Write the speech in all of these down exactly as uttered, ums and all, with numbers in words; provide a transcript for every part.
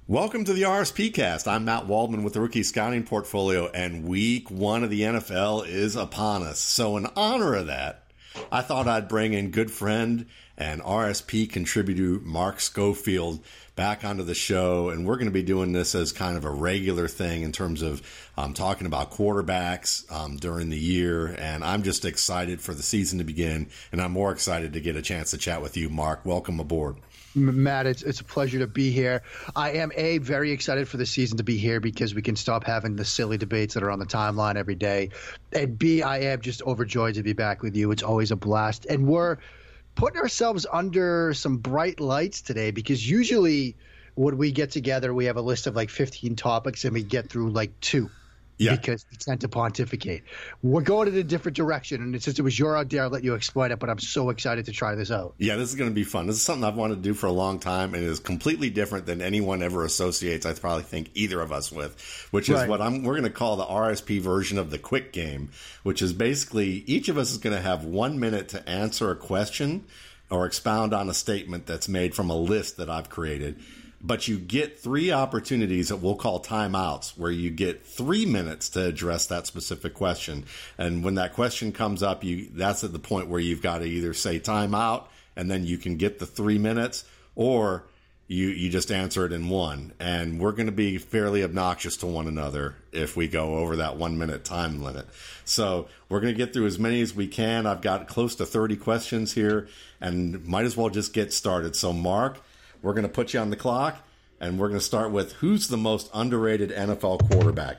Welcome to the R S P Cast. I'm Matt Waldman with the Rookie Scouting Portfolio, and week one of the N F L is upon us. So in honor of that, I thought I'd bring in good friend and R S P contributor Mark Schofield back onto the show, and we're going to be doing this as kind of a regular thing in terms of um, talking about quarterbacks um, during the year, and I'm just excited for the season to begin, and I'm more excited to get a chance to chat with you, Mark. Welcome aboard. Matt, it's it's a pleasure to be here. I am, A, very excited for the season to be here because we can stop having the silly debates that are on the timeline every day. And B, I am just overjoyed to be back with you. It's always a blast. And we're putting ourselves under some bright lights today because usually when we get together, we have a list of like fifteen topics and we get through like two. Yeah. Because we tend to pontificate. We're going in a different direction, and since it was your idea, I'll let you explain it, but I'm so excited to try this out. Yeah, this is going to be fun. This is something I've wanted to do for a long time, and it is completely different than anyone ever associates, I probably think, either of us with, which is right. what I'm. We're going to call the R S P version of the quick game, which is basically each of us is going to have one minute to answer a question or expound on a statement that's made from a list that I've created. But you get three opportunities that we'll call timeouts, where you get three minutes to address that specific question. And when that question comes up, you that's at the point where you've got to either say timeout, and then you can get the three minutes, or you, you just answer it in one. And we're going to be fairly obnoxious to one another if we go over that one-minute time limit. So we're going to get through as many as we can. I've got close to thirty questions here, and might as well just get started. So, Mark, we're going to put you on the clock, and we're going to start with who's the most underrated N F L quarterback?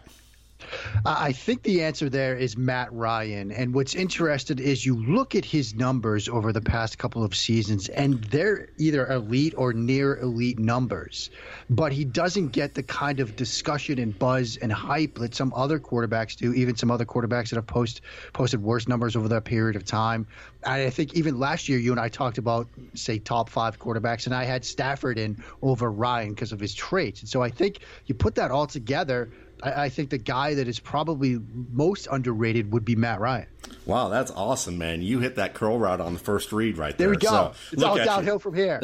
I think the answer there is Matt Ryan. And what's interesting is you look at his numbers over the past couple of seasons, and they're either elite or near elite numbers. But he doesn't get the kind of discussion and buzz and hype that some other quarterbacks do, even some other quarterbacks that have post, posted worse numbers over that period of time. And I think even last year, you and I talked about, say, top five quarterbacks, and I had Stafford in over Ryan because of his traits. And so I think you put that all together, I, I think the guy that is probably most underrated would be Matt Ryan. Wow, that's awesome, man. You hit that curl route on the first read right there. There we go. So, it's all downhill you. from here.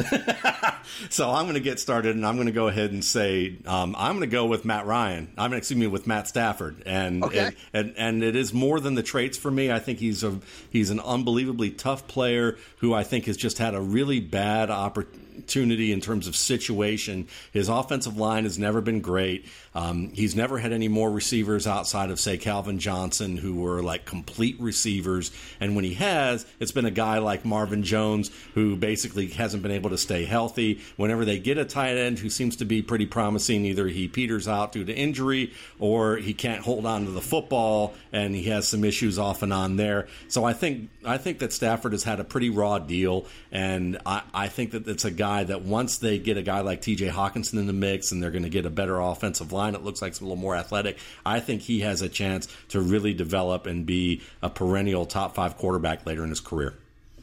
So I'm going to get started, and I'm going to go ahead and say um, I'm going to go with Matt Ryan. I'm going to, excuse me, with Matt Stafford. And, okay. and, and and it is more than the traits for me. I think he's a he's an unbelievably tough player who I think has just had a really bad opportunity in terms of situation. His offensive line has never been great. Um, he's never had any more receivers outside of, say, Calvin Johnson, who were like complete receivers. And when he has, it's been a guy like Marvin Jones, who basically hasn't been able to stay healthy. Whenever they get a tight end who seems to be pretty promising, either he peters out due to injury or he can't hold on to the football, and he has some issues off and on there. So I think I think that Stafford has had a pretty raw deal, and I, I think that it's a guy that once they get a guy like T J Hawkinson in the mix and they're going to get a better offensive line, it looks like it's a little more athletic. I think he has a chance to really develop and be a perennial top five quarterback later in his career.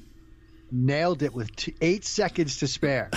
Nailed it with two, eight seconds to spare.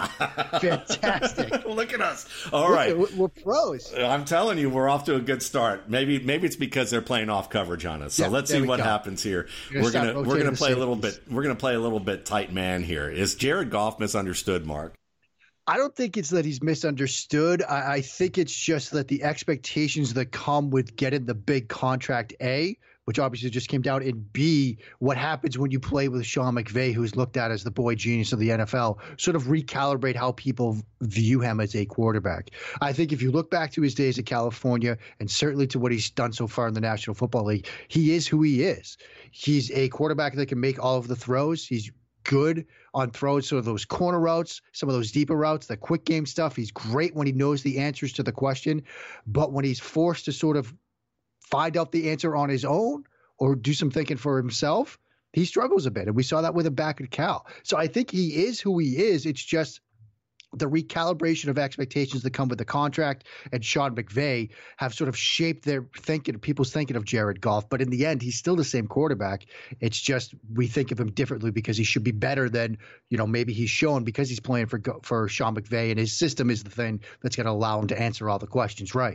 Fantastic. Look at us. All Look right. At, we're pros. I'm telling you, we're off to a good start. Maybe maybe it's because they're playing off coverage on us. So yeah, let's see what go. happens here. We're going to we're going to play a little bit we're going to play a little bit tight man here. Is Jared Goff misunderstood, Mark? I don't think it's that he's misunderstood. I, I think it's just that the expectations that come with getting the big contract, A, which obviously just came down, and B, what happens when you play with Sean McVay, who's looked at as the boy genius of the N F L, sort of recalibrate how people view him as a quarterback. I think if you look back to his days at California, and certainly to what he's done so far in the National Football League, he is who he is. He's a quarterback that can make all of the throws. He's good on throws, sort of those corner routes, some of those deeper routes, the quick game stuff. He's great when he knows the answers to the question, but when he's forced to sort of find out the answer on his own or do some thinking for himself, he struggles a bit. And we saw that with him back at Cal. So I think he is who he is. It's just the recalibration of expectations that come with the contract and Sean McVay have sort of shaped their thinking, people's thinking of Jared Goff. But in the end, he's still the same quarterback. It's just we think of him differently because he should be better than, you know, maybe he's shown because he's playing for for Sean McVay, and his system is the thing that's going to allow him to answer all the questions right.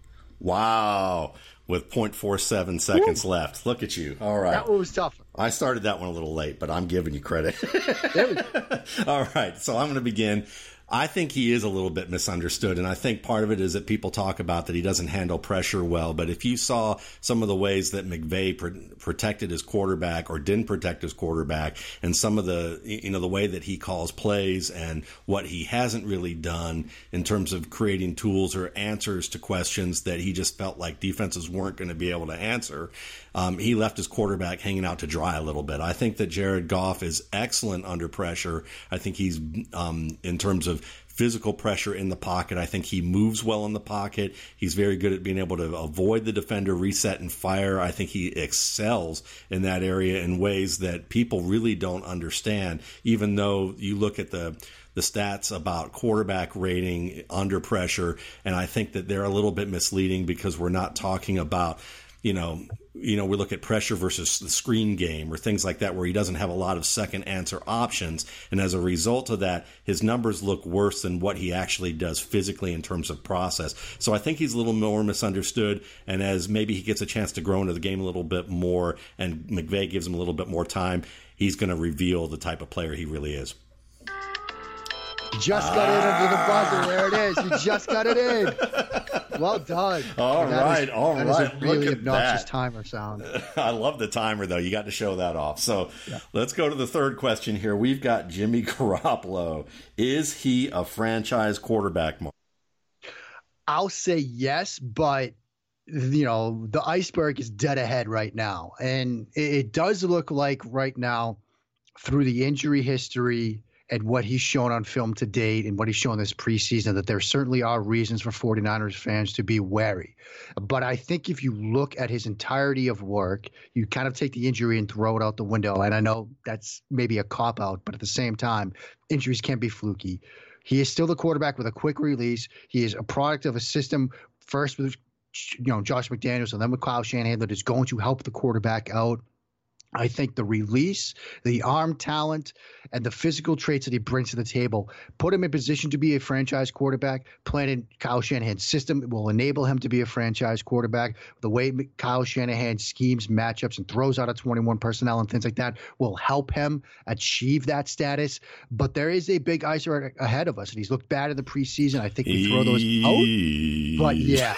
Wow. With point four seven seconds Woo. left. Look at you. All right. That one was tough. I started that one a little late, but I'm giving you credit. There we go. All right. So I'm going to begin. I think he is a little bit misunderstood, and I think part of it is that people talk about that he doesn't handle pressure well. But if you saw some of the ways that McVay pr- protected his quarterback or didn't protect his quarterback, and some of the you know the way that he calls plays and what he hasn't really done in terms of creating tools or answers to questions that he just felt like defenses weren't going to be able to answer, um, he left his quarterback hanging out to dry a little bit. I think that Jared Goff is excellent under pressure. I think he's um, in terms of physical pressure in the pocket. I think he moves well in the pocket. He's very good at being able to avoid the defender, reset, and fire. I think he excels in that area in ways that people really don't understand, even though you look at the the stats about quarterback rating under pressure, and I think that they're a little bit misleading because we're not talking about You know, you know, we look at pressure versus the screen game or things like that where he doesn't have a lot of second answer options. And as a result of that, his numbers look worse than what he actually does physically in terms of process. So I think he's a little more misunderstood. And as maybe he gets a chance to grow into the game a little bit more and McVay gives him a little bit more time, he's going to reveal the type of player he really is. Just got ah. it under the buzzer. There it is. You just got it in. Well done. All that right, is, all that right. That is a really Look at obnoxious that. timer sound. I love the timer, though. You got to show that off. So yeah. Let's go to the third question here. We've got Jimmy Garoppolo. Is he a franchise quarterback? I'll say yes, but you know the iceberg is dead ahead right now, and it, it does look like right now through the injury history and what he's shown on film to date and what he's shown this preseason, that there certainly are reasons for 49ers fans to be wary. But I think if you look at his entirety of work, you kind of take the injury and throw it out the window. And I know that's maybe a cop-out, but at the same time, injuries can't be fluky. He is still the quarterback with a quick release. He is a product of a system, first with you know Josh McDaniels and then with Kyle Shanahan, that is going to help the quarterback out. I think the release, the arm talent, and the physical traits that he brings to the table put him in position to be a franchise quarterback. Playing in Kyle Shanahan's system will enable him to be a franchise quarterback. The way Kyle Shanahan schemes matchups and throws out a twenty-one personnel and things like that will help him achieve that status. But there is a big iceberg ahead of us, and he's looked bad in the preseason. I think we throw those out. But yeah.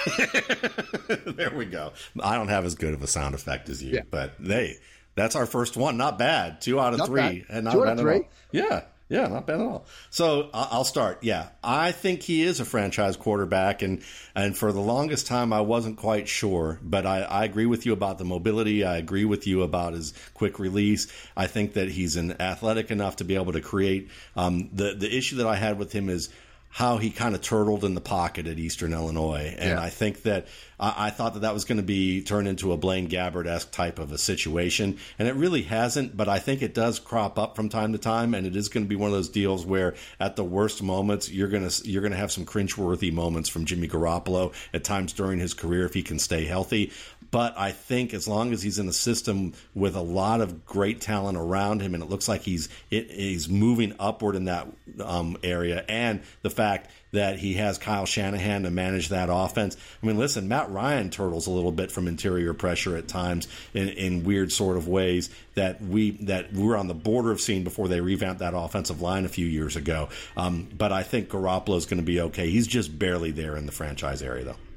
There we go. I don't have as good of a sound effect as you, yeah. but they... That's our first one. Not bad. Two out of not three. Bad. And not Two bad out of three. At all. Yeah. Yeah, not bad at all. So I'll start. Yeah, I think he is a franchise quarterback. And, and for the longest time, I wasn't quite sure. But I, I agree with you about the mobility. I agree with you about his quick release. I think that he's an athletic enough to be able to create. Um, the, the issue that I had with him is how he kind of turtled in the pocket at Eastern Illinois. And yeah. I think that I, I thought that that was going to be turned into a Blaine Gabbert-esque type of a situation. And it really hasn't, but I think it does crop up from time to time. And it is going to be one of those deals where at the worst moments, you're going to, you're going to have some cringeworthy moments from Jimmy Garoppolo at times during his career if he can stay healthy. But I think as long as he's in a system with a lot of great talent around him, and it looks like he's it, he's moving upward in that um, area, and the fact that he has Kyle Shanahan to manage that offense. I mean, listen, Matt Ryan turtles a little bit from interior pressure at times in, in weird sort of ways that we that we were on the border of seeing before they revamped that offensive line a few years ago. Um, but I think Garoppolo's going to be okay. He's just barely there in the franchise area, though.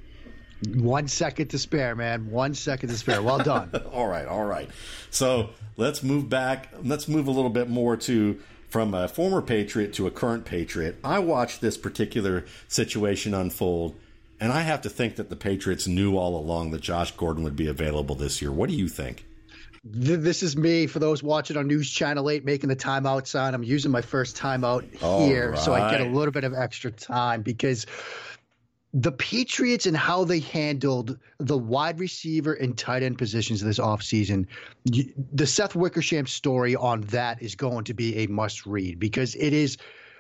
One second to spare, man. One second to spare. Well done. all right, all right. So let's move back. Let's move a little bit more to from a former Patriot to a current Patriot. I watched this particular situation unfold, and I have to think that the Patriots knew all along that Josh Gordon would be available this year. What do you think? This is me, for those watching on News Channel eight, making the timeout sign. I'm using my first timeout here, right. So I get a little bit of extra time because – the Patriots and how they handled the wide receiver and tight end positions this offseason, the Seth Wickersham story on that is going to be a must read because it is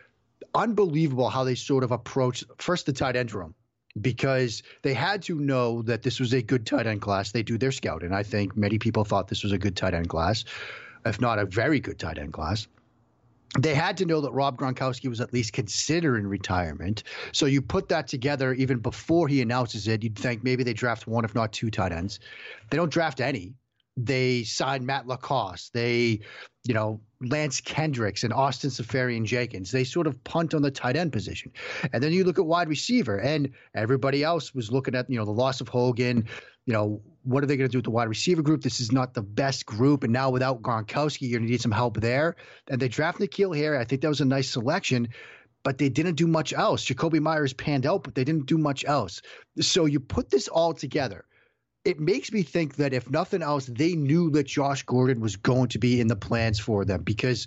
unbelievable how they sort of approached first the tight end room, because they had to know that this was a good tight end class. They do their scouting. I think many people thought this was a good tight end class, if not a very good tight end class. They had to know that Rob Gronkowski was at least considering retirement. So you put that together even before he announces it, you'd think maybe they draft one, if not two tight ends. They don't draft any. They signed Matt Lacoste. They, you know, Lance Kendricks and Austin Seferian-Jenkins. They sort of punt on the tight end position. And then you look at wide receiver, and everybody else was looking at, you know, the loss of Hogan. You know, what are they going to do with the wide receiver group? This is not the best group. And now without Gronkowski, you're going to need some help there. And they draft N'Keal Harry. I think that was a nice selection, but they didn't do much else. Jacoby Myers panned out, but they didn't do much else. So you put this all together. It makes me think that if nothing else, they knew that Josh Gordon was going to be in the plans for them, because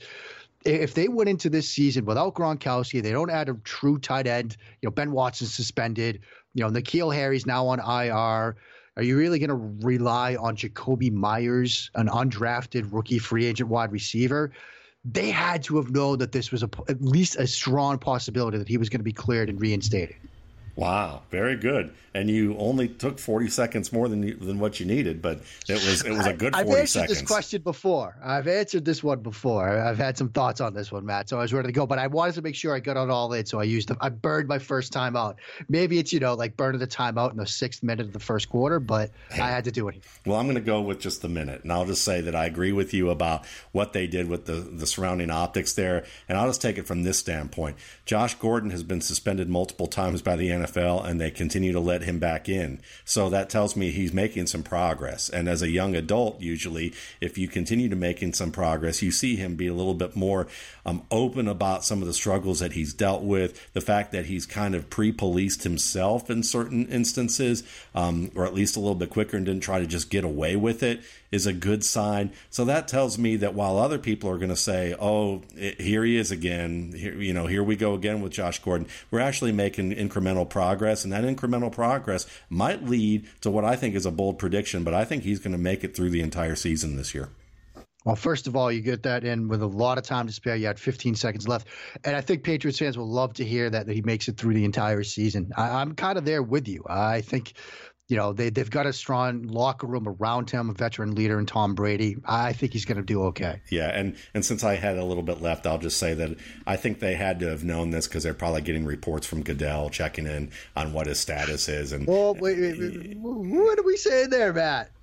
if they went into this season without Gronkowski, they don't add a true tight end. You know, Ben Watson's suspended. You know, N'Keal Harry's now on I R. Are you really going to rely on Jacoby Myers, an undrafted rookie free agent wide receiver? They had to have known that this was a, at least a strong possibility that he was going to be cleared and reinstated. Wow, very good. And you only took forty seconds more than you, than what you needed, but it was it was a good forty I've answered seconds. this question before. I've answered this one before. I've had some thoughts on this one, Matt. So I was ready to go, but I wanted to make sure I got it all in. So I used them. I burned my first time out. Maybe it's, you know, like burning the timeout in the sixth minute of the first quarter, but hey, I had to do it. Well, I'm going to go with just the minute, and I'll just say that I agree with you about what they did with the the surrounding optics there, and I'll just take it from this standpoint. Josh Gordon has been suspended multiple times by the N F L, and they continue to let him back in. So that tells me he's making some progress. And as a young adult, usually, if you continue to making some progress, you see him be a little bit more um, open about some of the struggles that he's dealt with, the fact that he's kind of pre-policed himself in certain instances, um, or at least a little bit quicker and didn't try to just get away with it, is a good sign. So that tells me that while other people are going to say, oh, it, here he is again, here, you know, here we go again with Josh Gordon, we're actually making incremental progress, and that incremental progress might lead to what I think is a bold prediction, but I think he's going to make it through the entire season this year. Well, first of all, you get that in with a lot of time to spare. You had fifteen seconds left. And I think Patriots fans will love to hear that, that he makes it through the entire season. I, I'm kind of there with you. I think, you know, they, they've got a strong locker room around him, a veteran leader in Tom Brady. I think he's going to do okay. Yeah, and, and since I had a little bit left, I'll just say that I think they had to have known this because they're probably getting reports from Goodell checking in on what his status is. And well, wait, wait, wait, what are we saying there, Matt?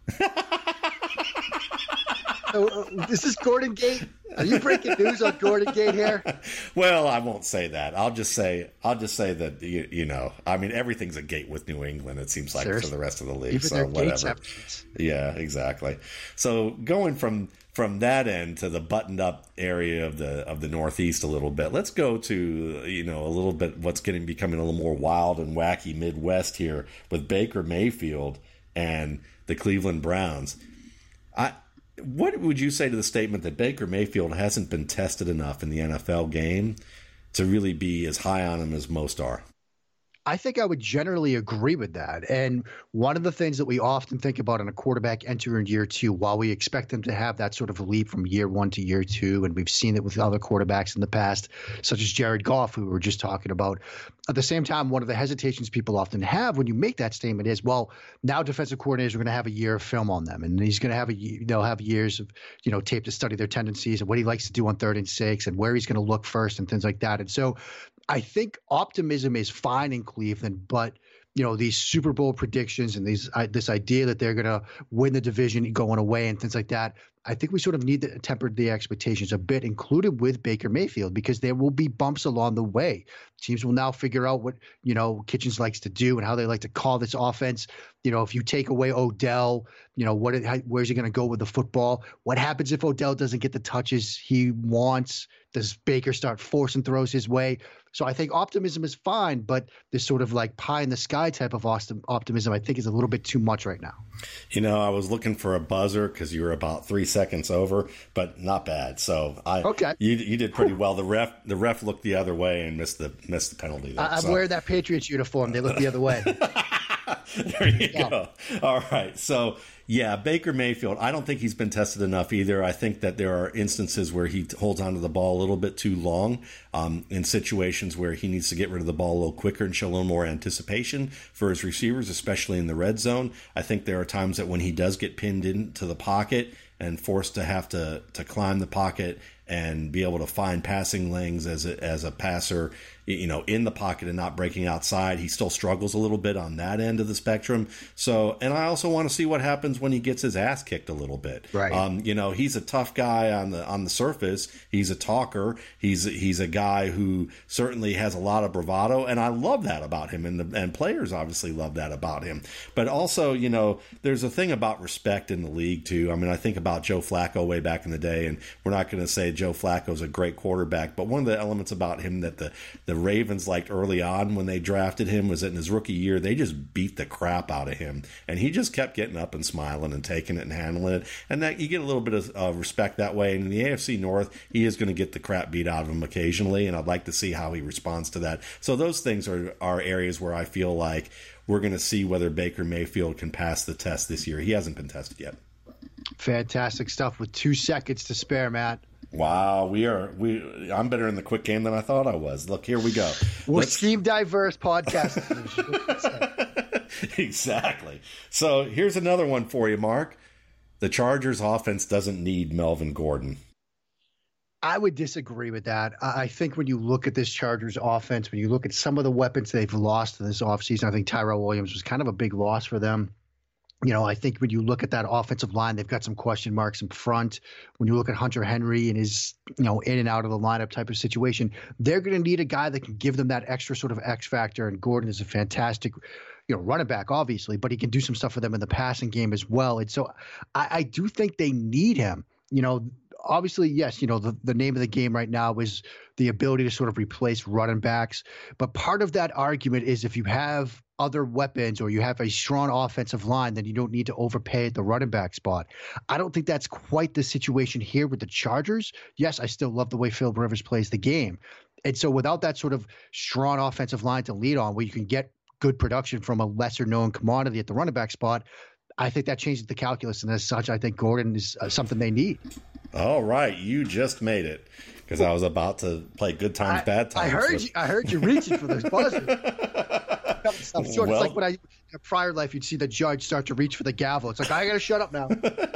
uh, is this Gordon Gate? Are you breaking news on Gordon Gate here? Well, I won't say that. I'll just say I'll just say that you, you know, I mean, everything's a gate with New England. It seems like Seriously? For the rest of the league. Even so their whatever. gates have gates. Yeah, exactly. So going from from that end to the buttoned up area of the of the Northeast a little bit, let's go to, you know, a little bit what's getting becoming a little more wild and wacky Midwest here with Baker Mayfield and the Cleveland Browns. I. What would you say to the statement that Baker Mayfield hasn't been tested enough in the N F L game to really be as high on him as most are? I think I would generally agree with that. And one of the things that we often think about in a quarterback entering year two, while we expect them to have that sort of leap from year one to year two, and we've seen it with other quarterbacks in the past, such as Jared Goff, who we were just talking about. At the same time, one of the hesitations people often have when you make that statement is, well, now defensive coordinators are going to have a year of film on them, and he's going to have a they'll have years of, you know, tape to study their tendencies and what he likes to do on third and six and where he's going to look first and things like that. And so I think optimism is fine in Cleveland, but you know, these Super Bowl predictions and these uh, this idea that they're going to win the division going away and things like that, I think we sort of need to temper the expectations a bit, included with Baker Mayfield, because there will be bumps along the way. Teams will now figure out what, you know, Kitchens likes to do and how they like to call this offense. You know, if you take away Odell, you know, what how, where's he going to go with the football? What happens if Odell doesn't get the touches he wants? Does Baker start forcing throws his way? So I think optimism is fine, but this sort of like pie in the sky type of optimism, I think, is a little bit too much right now. You know, I was looking for a buzzer because you were about three seconds over, but not bad. So I, okay, you you did pretty well. The ref the ref looked the other way and missed the missed the penalty there. I, I'm so. wearing that Patriots uniform. They look the other way. There you yeah. go. All right. So, yeah, Baker Mayfield, I don't think he's been tested enough either. I think that there are instances where he holds onto the ball a little bit too long um, in situations where he needs to get rid of the ball a little quicker and show a little more anticipation for his receivers, especially in the red zone. I think there are times that when he does get pinned into the pocket and forced to have to, to climb the pocket and be able to find passing lanes as a, as a passer, you know, in the pocket and not breaking outside. He still struggles a little bit on that end of the spectrum. So, and I also want to see what happens happens when he gets his ass kicked a little bit. Right. Um, you know, he's a tough guy on the on the surface. He's a talker. He's he's a guy who certainly has a lot of bravado, and I love that about him. And the and players obviously love that about him. But also, you know, there's a thing about respect in the league too. I mean, I think about Joe Flacco way back in the day, and we're not going to say Joe Flacco's a great quarterback, but one of the elements about him that the the Ravens liked early on when they drafted him was that in his rookie year they just beat the crap out of him, and he just kept getting up and smiling and taking it and handling it, and that you get a little bit of uh, respect that way. And in the A F C North, he is going to get the crap beat out of him occasionally, and I'd like to see how he responds to that. So those things are are areas where I feel like we're going to see whether Baker Mayfield can pass the test this year. He hasn't been tested yet. Fantastic stuff with two seconds to spare, Matt. Wow, we are we. I'm better in the quick game than I thought I was. Look, here we go. We're scheme diverse podcast. Exactly. So here's another one for you, Mark. The Chargers offense doesn't need Melvin Gordon. I would disagree with that. I think when you look at this Chargers offense, when you look at some of the weapons they've lost this offseason, I think Tyrell Williams was kind of a big loss for them. You know, I think when you look at that offensive line, they've got some question marks in front. When you look at Hunter Henry and his, you know, in and out of the lineup type of situation, they're going to need a guy that can give them that extra sort of X factor. And Gordon is a fantastic, you know, running back, obviously, but he can do some stuff for them in the passing game as well. And so I, I do think they need him. You know, obviously, yes, you know, the, the name of the game right now is the ability to sort of replace running backs. But part of that argument is if you have other weapons or you have a strong offensive line, then you don't need to overpay at the running back spot. I don't think that's quite the situation here with the Chargers. Yes, I still love the way Phil Rivers plays the game. And so without that sort of strong offensive line to lead on where you can get good production from a lesser known commodity at the running back spot, I think that changes the calculus. And as such, I think Gordon is uh, something they need. All right. You just made it because I was about to play good times, I, bad times. I heard with... you. I heard you reaching for those buzzers. Stuff short. Well, it's like when I in a prior life, you'd see the judge start to reach for the gavel. It's like, I got to shut up now.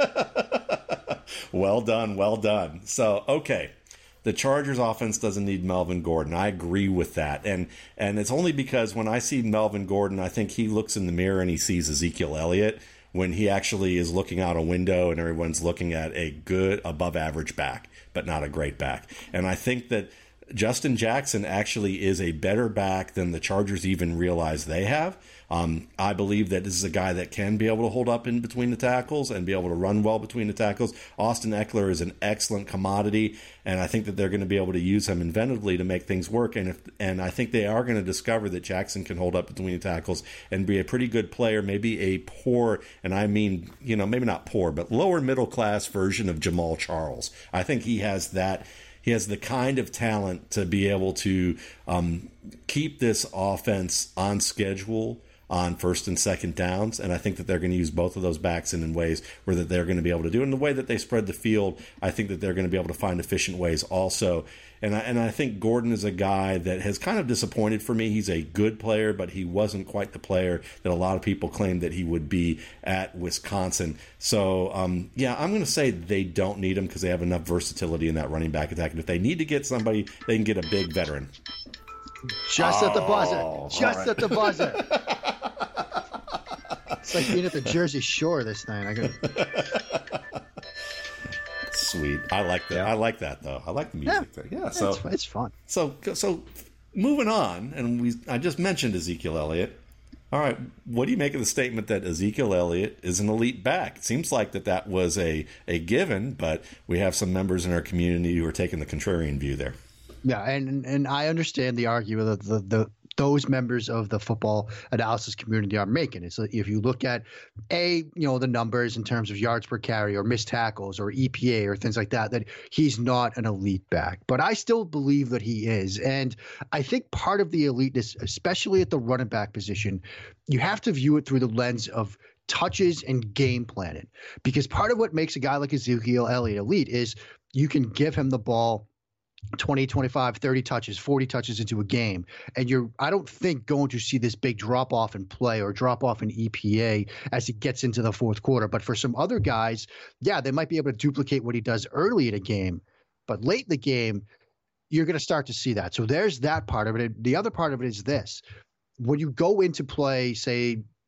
Well done. Well done. So, okay. The Chargers offense doesn't need Melvin Gordon. I agree with that. And and it's only because when I see Melvin Gordon, I think he looks in the mirror and he sees Ezekiel Elliott when he actually is looking out a window and everyone's looking at a good above average back, but not a great back. And I think that Justin Jackson actually is a better back than the Chargers even realize they have. Um, I believe that this is a guy that can be able to hold up in between the tackles and be able to run well between the tackles. Austin Eckler is an excellent commodity, and I think that they're going to be able to use him inventively to make things work. And if and I think they are going to discover that Jackson can hold up between the tackles and be a pretty good player, maybe a poor, and I mean, you know, maybe not poor, but lower middle class version of Jamal Charles. I think he has that. He has the kind of talent to be able to um, keep this offense on schedule on first and second downs, and I think that they're going to use both of those backs in, in ways where that they're going to be able to do. And the way that they spread the field, I think that they're going to be able to find efficient ways also. And I, and I think Gordon is a guy that has kind of disappointed for me. He's a good player, but he wasn't quite the player that a lot of people claimed that he would be at Wisconsin. So, um, yeah, I'm going to say they don't need him because they have enough versatility in that running back attack. And if they need to get somebody, they can get a big veteran. Just oh, at the buzzer. Just right. at the buzzer. It's like being at the Jersey Shore this night. I got. Sweet. I like that. Yeah. I like that though. I like the music. Yeah, there. yeah so it's, it's fun. So so moving on, and we I just mentioned Ezekiel Elliott. All right, what do you make of the statement that Ezekiel Elliott is an elite back? It seems like that that was a a given, but we have some members in our community who are taking the contrarian view there. Yeah, and and I understand the argument that the, the those members of the football analysis community are making. It's if you look at a you know the numbers in terms of yards per carry or missed tackles or E P A or things like that, that he's not an elite back. But I still believe that he is, and I think part of the eliteness, especially at the running back position, you have to view it through the lens of touches and game planning, because part of what makes a guy like Ezekiel Elliott elite is you can give him the ball twenty, twenty-five, thirty touches, forty touches into a game. And you're, I don't think, going to see this big drop off in play or drop off in E P A as he gets into the fourth quarter. But for some other guys, yeah, they might be able to duplicate what he does early in a game. But late in the game, you're going to start to see that. So there's that part of it. The other part of it is this. When you go into play, say,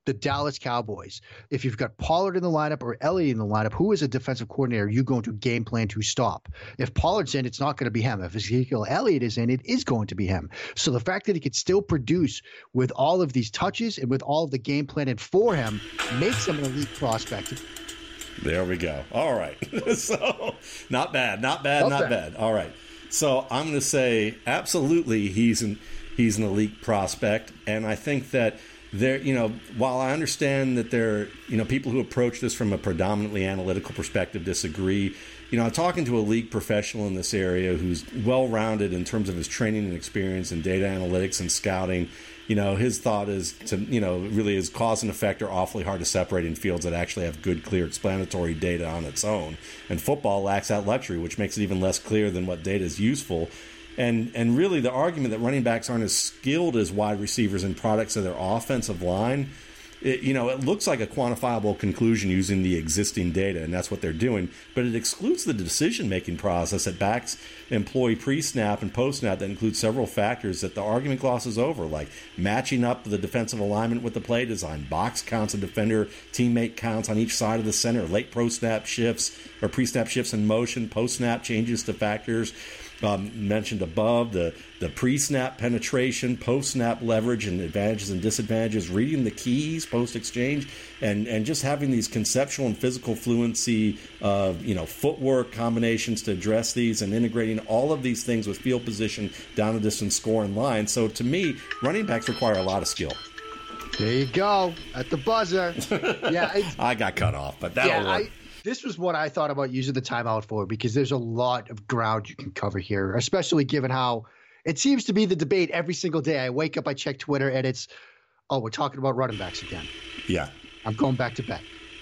the Dallas Cowboys, if you've got Pollard in the lineup or Elliott in the lineup, who is a defensive coordinator you going to game plan to stop? If Pollard's in, it's not going to be him. If Ezekiel Elliott is in, it is going to be him. So the fact that he could still produce with all of these touches and with all of the game planning for him makes him an elite prospect. There we go. All right. So not bad, not bad, not, not bad. bad. All right. So I'm going to say absolutely he's an he's an elite prospect, and I think that there, you know, while I understand that there, you know, people who approach this from a predominantly analytical perspective disagree. You know, I'm talking to a league professional in this area who's well-rounded in terms of his training and experience in data analytics and scouting. You know, his thought is to, you know, really is cause and effect are awfully hard to separate in fields that actually have good, clear, explanatory data on its own. And football lacks that luxury, which makes it even less clear than what data is useful. And and really the argument that running backs aren't as skilled as wide receivers in products of their offensive line, it, you know, it looks like a quantifiable conclusion using the existing data, and that's what they're doing. But it excludes the decision-making process that backs employ pre-snap and post-snap that includes several factors that the argument glosses over, like matching up the defensive alignment with the play design, box counts of defender, teammate counts on each side of the center, late pro-snap shifts or pre-snap shifts in motion, post-snap changes to factors. Um, mentioned above, the, the pre-snap penetration, post-snap leverage and advantages and disadvantages, reading the keys post-exchange, and, and just having these conceptual and physical fluency of, you know, footwork combinations to address these and integrating all of these things with field position, down the distance, score, and line. So to me, running backs require a lot of skill. There you go, at the buzzer. Yeah, I got cut off, but that'll yeah, work. I, This was what I thought about using the timeout for, because there's a lot of ground you can cover here, especially given how it seems to be the debate every single day. I wake up, I check Twitter, and it's, oh, we're talking about running backs again. Yeah. I'm going back to bed.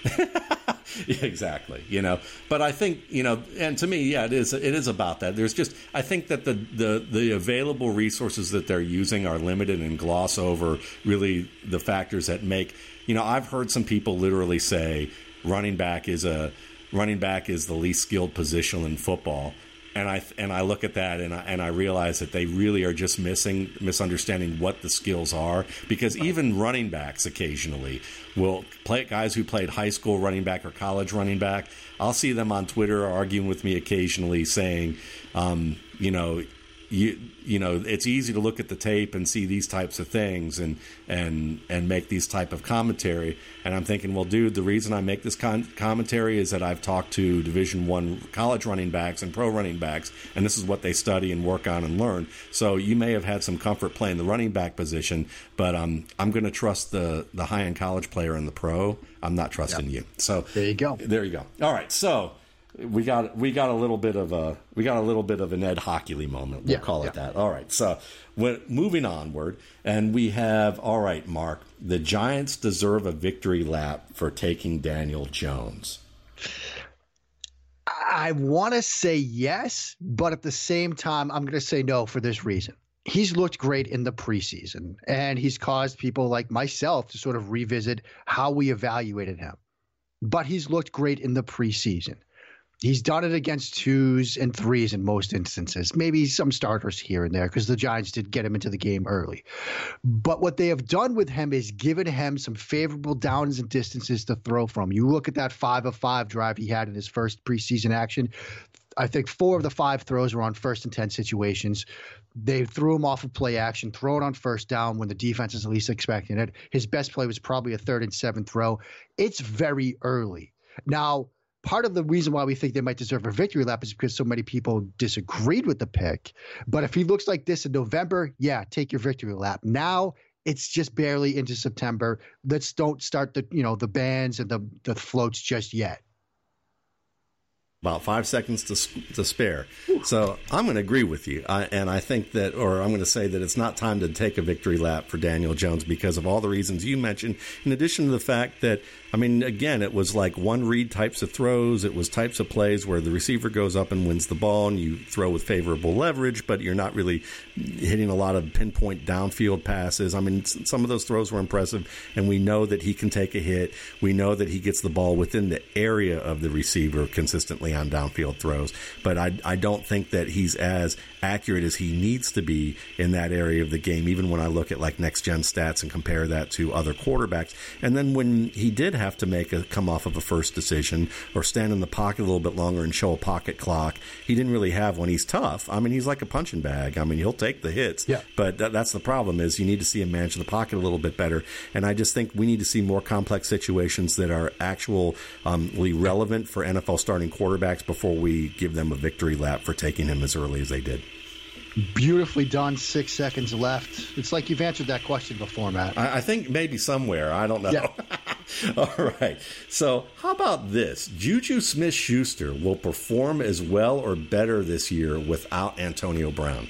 Yeah, exactly. You know, but I think, you know, and to me, yeah, it is. It is about that. There's just, I think that the the the available resources that they're using are limited and gloss over really the factors that make. You know, I've heard some people literally say running back is a running back is the least skilled position in football. And I and I look at that and I, and I realize that they really are just missing, misunderstanding what the skills are. Because even running backs occasionally will play guys who played high school running back or college running back. I'll see them on Twitter arguing with me occasionally, saying, um, you know, you you know, it's easy to look at the tape and see these types of things and and and make these type of commentary. And I'm thinking, well, dude, the reason I make this con- commentary is that I've talked to Division One college running backs and pro running backs, and this is what they study and work on and learn. So you may have had some comfort playing the running back position, but um, I'm going to trust the the high end college player and the pro. I'm not trusting yep. you. So there you go. There you go. All right, so. We got we got a little bit of a we got a little bit of an Ed Hockley moment. We'll yeah, call it yeah. that. All right. So when, moving onward, and we have all right, Mark. The Giants deserve a victory lap for taking Daniel Jones. I want to say yes, but at the same time, I'm going to say no for this reason. He's looked great in the preseason, and he's caused people like myself to sort of revisit how we evaluated him. But he's looked great in the preseason. He's done it against twos and threes in most instances, maybe some starters here and there because the Giants did get him into the game early. But what they have done with him is given him some favorable downs and distances to throw from. You look at that five of five drive he had in his first preseason action. I think four of the five throws were on first and ten situations. They threw him off of play action, throw it on first down when the defense is least expecting it. His best play was probably a third and seven throw. It's very early. Now, part of the reason why we think they might deserve a victory lap is because so many people disagreed with the pick. But if he looks like this in November, yeah, take your victory lap. Now it's just barely into September. Let's don't start the, you know, the bands and the, the floats just yet. About five seconds to to spare. So I'm going to agree with you. I, and I think that, or I'm going to say that it's not time to take a victory lap for Daniel Jones because of all the reasons you mentioned, in addition to the fact that, I mean, again, it was like one read types of throws. It was types of plays where the receiver goes up and wins the ball and you throw with favorable leverage, but you're not really hitting a lot of pinpoint downfield passes. I mean, some of those throws were impressive, and we know that he can take a hit. We know that he gets the ball within the area of the receiver consistently okay on downfield throws, but I, I don't think that he's as accurate as he needs to be in that area of the game, even when I look at like next gen stats and compare that to other quarterbacks. And then when he did have to make a come off of a first decision or stand in the pocket a little bit longer and show a pocket clock, he didn't really have one. He's tough. I mean, he's like a punching bag. I mean, he'll take the hits, yeah. but th- that's the problem is you need to see him manage the pocket a little bit better. And I just think we need to see more complex situations that are actually um, relevant for N F L starting quarterbacks before we give them a victory lap for taking him as early as they did. Beautifully done. Six seconds left. It's like you've answered that question before, Matt. I, I think maybe somewhere. I don't know. Yeah. All right. So how about this? Juju Smith-Schuster will perform as well or better this year without Antonio Brown.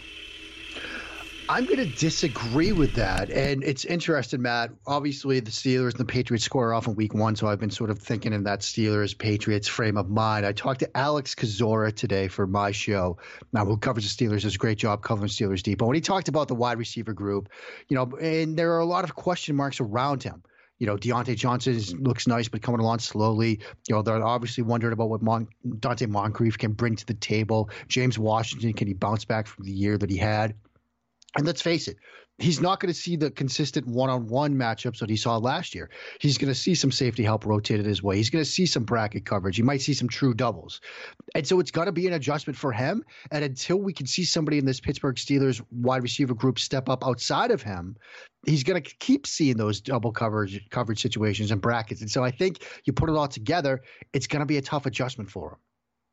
I'm going to disagree with that. And it's interesting, Matt. Obviously, the Steelers and the Patriots square off in week one, so I've been sort of thinking in that Steelers-Patriots frame of mind. I talked to Alex Kozora today for my show, now who covers the Steelers, does a great job covering Steelers Depot. And he talked about the wide receiver group, you know, and there are a lot of question marks around him. You know, Deontay Johnson is, looks nice, but coming along slowly. You know, they're obviously wondering about what Mon- Dante Moncrief can bring to the table. James Washington, can he bounce back from the year that he had? And let's face it, he's not going to see the consistent one-on-one matchups that he saw last year. He's going to see some safety help rotated his way. He's going to see some bracket coverage. He might see some true doubles. And so it's got to be an adjustment for him. And until we can see somebody in this Pittsburgh Steelers wide receiver group step up outside of him, he's going to keep seeing those double coverage coverage situations and brackets. And so I think you put it all together, it's going to be a tough adjustment for him.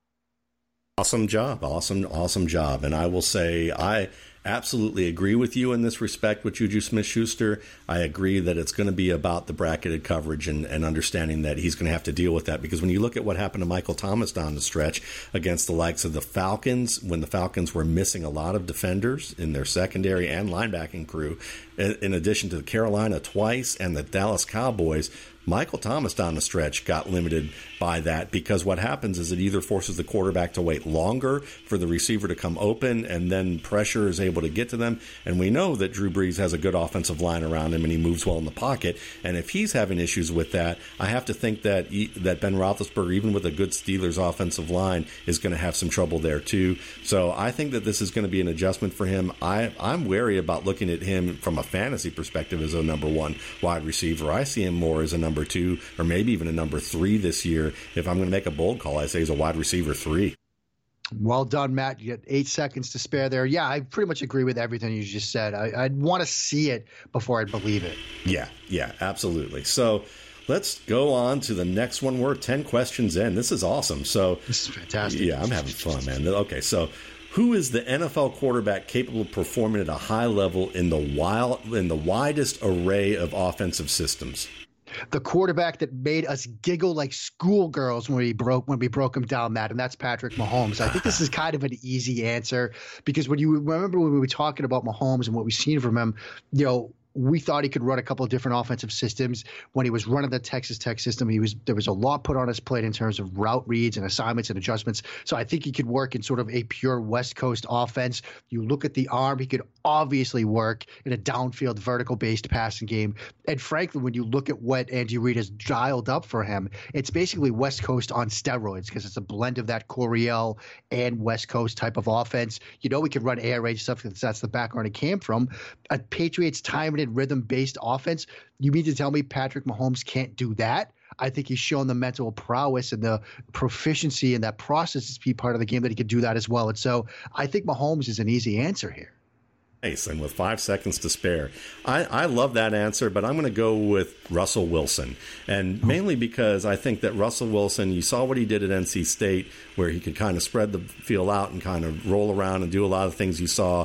Awesome job. Awesome, awesome job. And I will say I absolutely agree with you in this respect with Juju Smith-Schuster. I agree that it's going to be about the bracketed coverage and, and understanding that he's going to have to deal with that. Because when you look at what happened to Michael Thomas down the stretch against the likes of the Falcons, when the Falcons were missing a lot of defenders in their secondary and linebacking crew, in addition to the Carolina twice and the Dallas Cowboys, Michael Thomas down the stretch got limited by that because what happens is it either forces the quarterback to wait longer for the receiver to come open and then pressure is able to get to them. And we know that Drew Brees has a good offensive line around him and he moves well in the pocket. And if he's having issues with that, I have to think that he, that Ben Roethlisberger, even with a good Steelers offensive line, is going to have some trouble there too. So I think that this is going to be an adjustment for him. I, I'm wary about looking at him from a fantasy perspective as a number one wide receiver. I see him more as a number two or maybe even a number three this year. If I'm going to make a bold call, I say he's a wide receiver three. Well done, Matt. You got eight seconds to spare there. Yeah, I pretty much agree with everything you just said. I, I'd want to see it before I'd believe it. Yeah, yeah, absolutely. So let's go on to the next one. We're ten questions in. This is awesome. So this is fantastic. Yeah, I'm having fun, man. Okay, so who is the N F L quarterback capable of performing at a high level in the wild, in the widest array of offensive systems? The quarterback that made us giggle like schoolgirls when we broke when we broke him down, Matt, and that's Patrick Mahomes. I think this is kind of an easy answer because when you remember when we were talking about Mahomes and what we've seen from him, you know, we thought he could run a couple of different offensive systems. When he was running the Texas Tech system, he was there was a lot put on his plate in terms of route reads and assignments and adjustments. So I think he could work in sort of a pure West Coast offense. You look at the arm, he could obviously work in a downfield vertical-based passing game. And frankly, when you look at what Andy Reid has dialed up for him, it's basically West Coast on steroids because it's a blend of that Coryell and West Coast type of offense. You know, we can run air raid stuff because that's the background it came from. A Patriots time rhythm-based offense. You mean to tell me Patrick Mahomes can't do that? I think he's shown the mental prowess and the proficiency in that process to be part of the game that he could do that as well. And so I think Mahomes is an easy answer here. Nice, and with five seconds to spare. I, I love that answer, but I'm going to go with Russell Wilson. And mainly because I think that Russell Wilson, you saw what he did at N C State, where he could kind of spread the field out and kind of roll around and do a lot of things you saw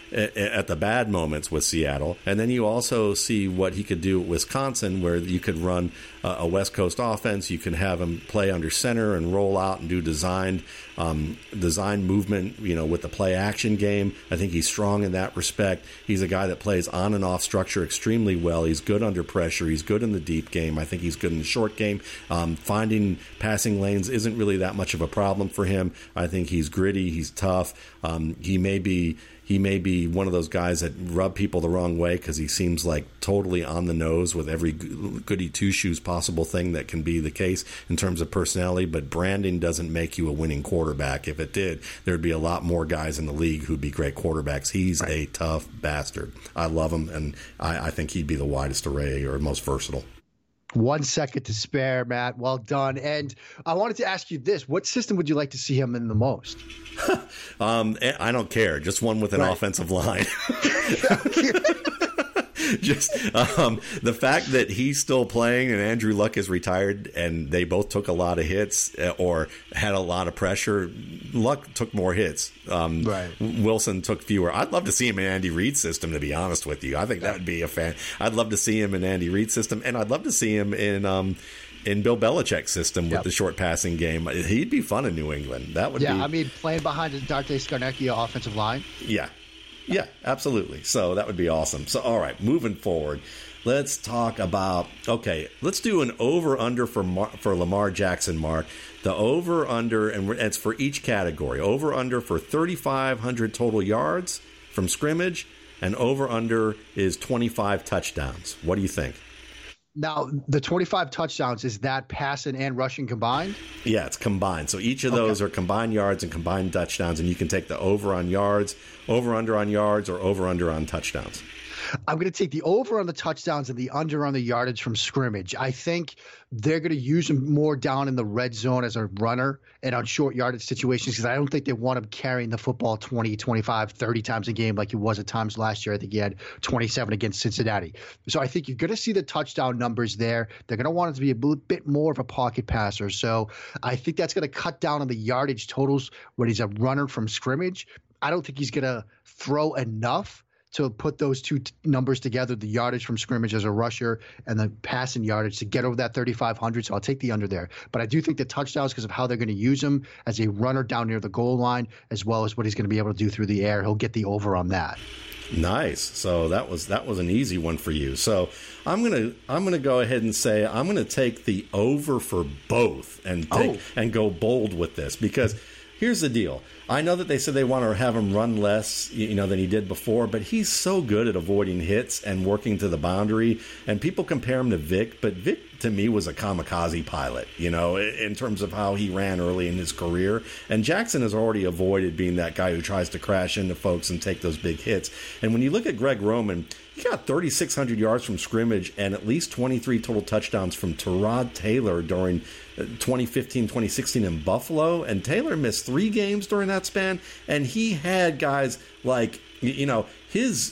at the bad moments with Seattle. And then you also see what he could do at Wisconsin, where you could run a West Coast offense. You can have him play under center and roll out and do designed um, design movement, you know, with the play action game. I think he's strong in that respect. He's a guy that plays on and off structure extremely well. He's good under pressure. He's good in the deep game. I think he's good in the short game. Um, finding passing lanes isn't really that much of a problem for him. I think he's gritty. He's tough. Um, he may be, he may be one of those guys that rub people the wrong way because he seems like totally on the nose with every goody two-shoes possible thing that can be the case in terms of personality. But branding doesn't make you a winning quarterback. If it did, there'd be a lot more guys in the league who'd be great quarterbacks. He's right. a tough bastard. I love him, and I, I think he'd be the widest array or most versatile. One second to spare, Matt. Well done. And I wanted to ask you this. What system would you like to see him in the most? um, I don't care. Just one with an right. offensive line. Just um, the fact that he's still playing and Andrew Luck is retired and they both took a lot of hits or had a lot of pressure. Luck took more hits. Um, right. Wilson took fewer. I'd love to see him in Andy Reid's system, to be honest with you. I think that would be a fan. I'd love to see him in Andy Reid's system, and I'd love to see him in um, in Bill Belichick's system with yep. the short passing game. He'd be fun in New England. That would yeah, be. Yeah, I mean, playing behind the Dante Scarnecchia offensive line. Yeah. Yeah, absolutely. So that would be awesome. So, all right, moving forward, let's talk about, okay, let's do an over-under for Mar- for Lamar Jackson, Mark. The over-under, and it's for each category, over-under for thirty-five hundred total yards from scrimmage, and over-under is twenty-five touchdowns. What do you think? Now, the twenty-five touchdowns, is that passing and rushing combined? Yeah, it's combined. So each of those okay. are combined yards and combined touchdowns, and you can take the over on yards, over-under on yards, or over-under on touchdowns. I'm going to take the over on the touchdowns and the under on the yardage from scrimmage. I think they're going to use him more down in the red zone as a runner and on short yardage situations because I don't think they want him carrying the football twenty, twenty-five, thirty times a game like he was at times last year. I think he had twenty-seven against Cincinnati. So I think you're going to see the touchdown numbers there. They're going to want him to be a bit more of a pocket passer. So I think that's going to cut down on the yardage totals when he's a runner from scrimmage. I don't think he's going to throw enough to put those two t- numbers together, the yardage from scrimmage as a rusher and the passing yardage to get over that thirty-five hundred. So I'll take the under there. But I do think the touchdowns, because of how they're going to use him as a runner down near the goal line, as well as what he's going to be able to do through the air, he'll get the over on that. Nice. So that was that was an easy one for you. So I'm gonna I'm gonna go ahead and say I'm gonna take the over for both and take, oh. and go bold with this because here's the deal. I know that they said they want to have him run less, you know, than he did before, but he's so good at avoiding hits and working to the boundary. And people compare him to Vic, but Vic to me was a kamikaze pilot, you know, in terms of how he ran early in his career. And Jackson has already avoided being that guy who tries to crash into folks and take those big hits. And when you look at Greg Roman, he got thirty-six hundred yards from scrimmage and at least twenty-three total touchdowns from Tyrod Taylor during twenty fifteen, twenty sixteen in Buffalo. And Taylor missed three games during that span. And he had guys like, you know, his,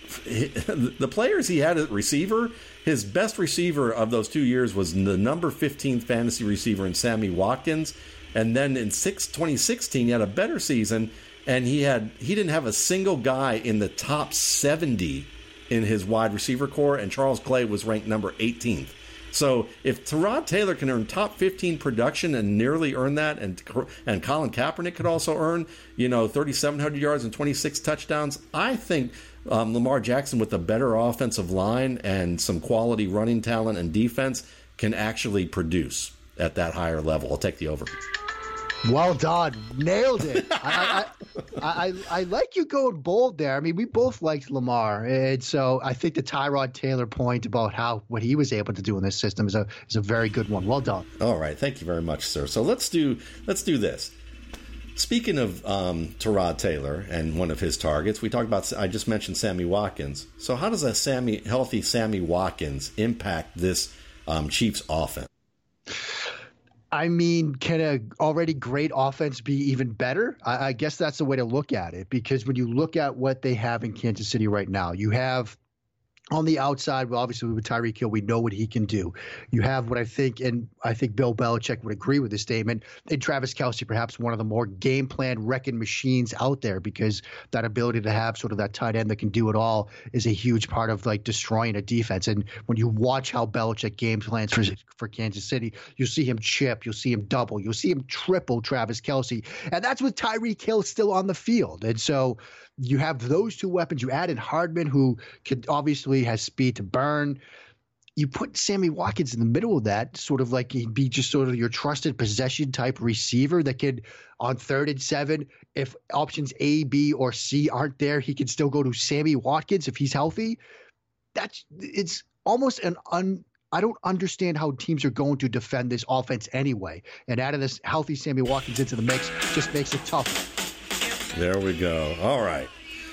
the players he had at receiver, his best receiver of those two years was the number fifteen fantasy receiver in Sammy Watkins. And then in six, twenty sixteen, he had a better season. And he had he didn't have a single guy in the top seventy in his wide receiver core, and Charles Clay was ranked number eighteenth. So if Tyrod Taylor can earn top fifteen production and nearly earn that, and and Colin Kaepernick could also earn, you know, thirty-seven hundred yards and twenty-six touchdowns, I think um, Lamar Jackson with a better offensive line and some quality running talent and defense can actually produce at that higher level. I'll take the over. Well done. Nailed it. I, I, I, I like you going bold there. I mean, we both liked Lamar. And so I think the Tyrod Taylor point about how what he was able to do in this system is a is a very good one. Well done. All right. Thank you very much, sir. So let's do let's do this. Speaking of um, Tyrod Taylor and one of his targets, we talked about, I just mentioned Sammy Watkins. So how does a Sammy healthy Sammy Watkins impact this um, Chiefs offense? I mean, can a already great offense be even better? I, I guess that's the way to look at it, because when you look at what they have in Kansas City right now, you have on the outside, well, obviously with Tyreek Hill, we know what he can do. You have what I think, and I think Bill Belichick would agree with this statement, and Travis Kelce, perhaps one of the more game plan wrecking machines out there, because that ability to have sort of that tight end that can do it all is a huge part of like destroying a defense. And when you watch how Belichick game plans for, for Kansas City, you'll see him chip, you'll see him double, you'll see him triple Travis Kelce. And that's with Tyreek Hill still on the field. And so you have those two weapons. You add in Hardman, who could obviously has speed to burn. you put Sammy Watkins in the middle of that, sort of like he'd be just sort of your trusted possession type receiver that could, on third and seven, if options A, B, or C aren't there, he can still go to Sammy Watkins if he's healthy. That's it's almost an un. I don't understand how teams are going to defend this offense anyway. And adding this healthy Sammy Watkins into the mix just makes it tougher. There we go. All right.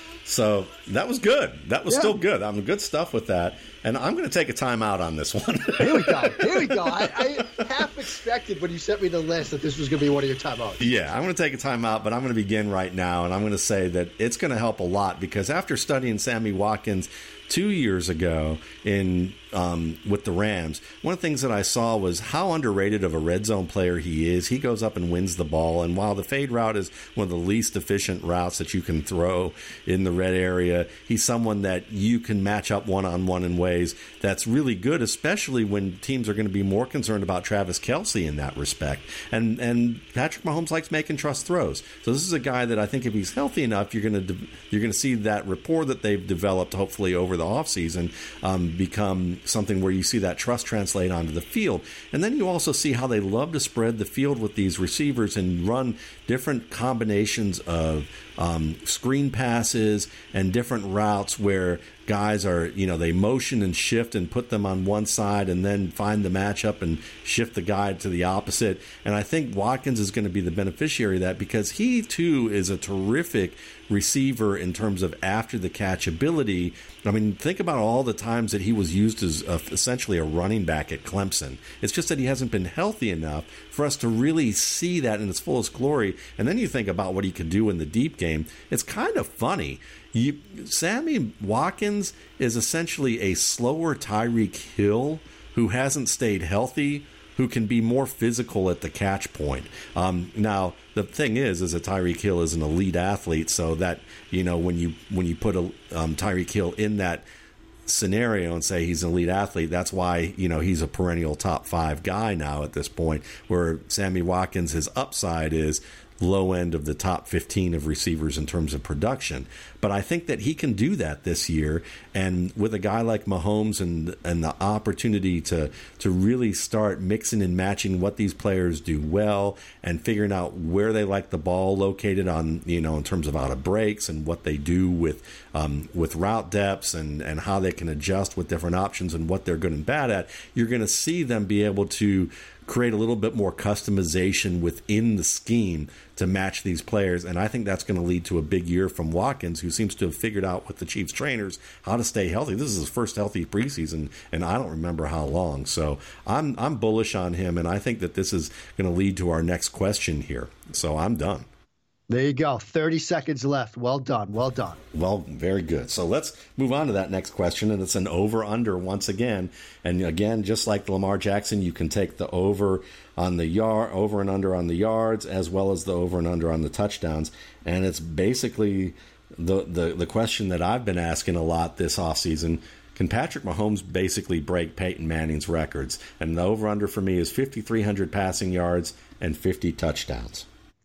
So that was good. That was yeah. still good. I mean, good stuff with that. And I'm going to take a timeout on this one. Here we go. Here we go. I, I half expected when you sent me the list that this was going to be one of your timeouts. Yeah, I'm going to take a timeout, but I'm going to begin right now. And I'm going to say that it's going to help a lot because after studying Sammy Watkins two years ago in um, with the Rams, one of the things that I saw was how underrated of a red zone player he is. He goes up and wins the ball, and while the fade route is one of the least efficient routes that you can throw in the red area, he's someone that you can match up one-on-one in ways that's really good, especially when teams are going to be more concerned about Travis Kelce in that respect. And and Patrick Mahomes likes making trust throws. So this is a guy that I think if he's healthy enough, you're going to you're going to see that rapport that they've developed hopefully over the offseason um, become something where you see that trust translate onto the field. And then you also see how they love to spread the field with these receivers and run different combinations of um, screen passes and different routes where guys are, you know, they motion and shift and put them on one side and then find the matchup and shift the guy to the opposite. And I think Watkins is going to be the beneficiary of that because he, too, is a terrific receiver in terms of after the catch ability. I mean, think about all the times that he was used as a, essentially a running back at Clemson. It's just that he hasn't been healthy enough for us to really see that in its fullest glory. And then you think about what he could do in the deep game. It's kind of funny. You, Sammy Watkins is essentially a slower Tyreek Hill who hasn't stayed healthy, who can be more physical at the catch point. Um, now, the thing is, is that Tyreek Hill is an elite athlete, so that, you know, when you when you put a um, Tyreek Hill in that scenario and say he's an elite athlete, that's why, you know, he's a perennial top five guy now at this point, where Sammy Watkins, his upside is low end of the top fifteen of receivers in terms of production. But I think that he can do that this year. And with a guy like Mahomes and and the opportunity to to really start mixing and matching what these players do well and figuring out where they like the ball located on, you know, in terms of out of breaks and what they do with um, with route depths and, and how they can adjust with different options and what they're good and bad at, you're going to see them be able to create a little bit more customization within the scheme to match these players. And I think that's going to lead to a big year from Watkins, who seems to have figured out with the Chiefs trainers how to stay healthy. This is his first healthy preseason, and I don't remember how long. So I'm I'm bullish on him, and I think that this is going to lead to our next question here. So I'm done. There you go. thirty seconds left. Well done. Well done. Well, very good. So let's move on to that next question, and it's an over-under once again. And again, just like Lamar Jackson, you can take the over on the yard, over and under on the yards, as well as the over and under on the touchdowns. And it's basically the the, the question that I've been asking a lot this offseason. Can Patrick Mahomes basically break Peyton Manning's records? And the over-under for me is fifty-three hundred passing yards and fifty touchdowns.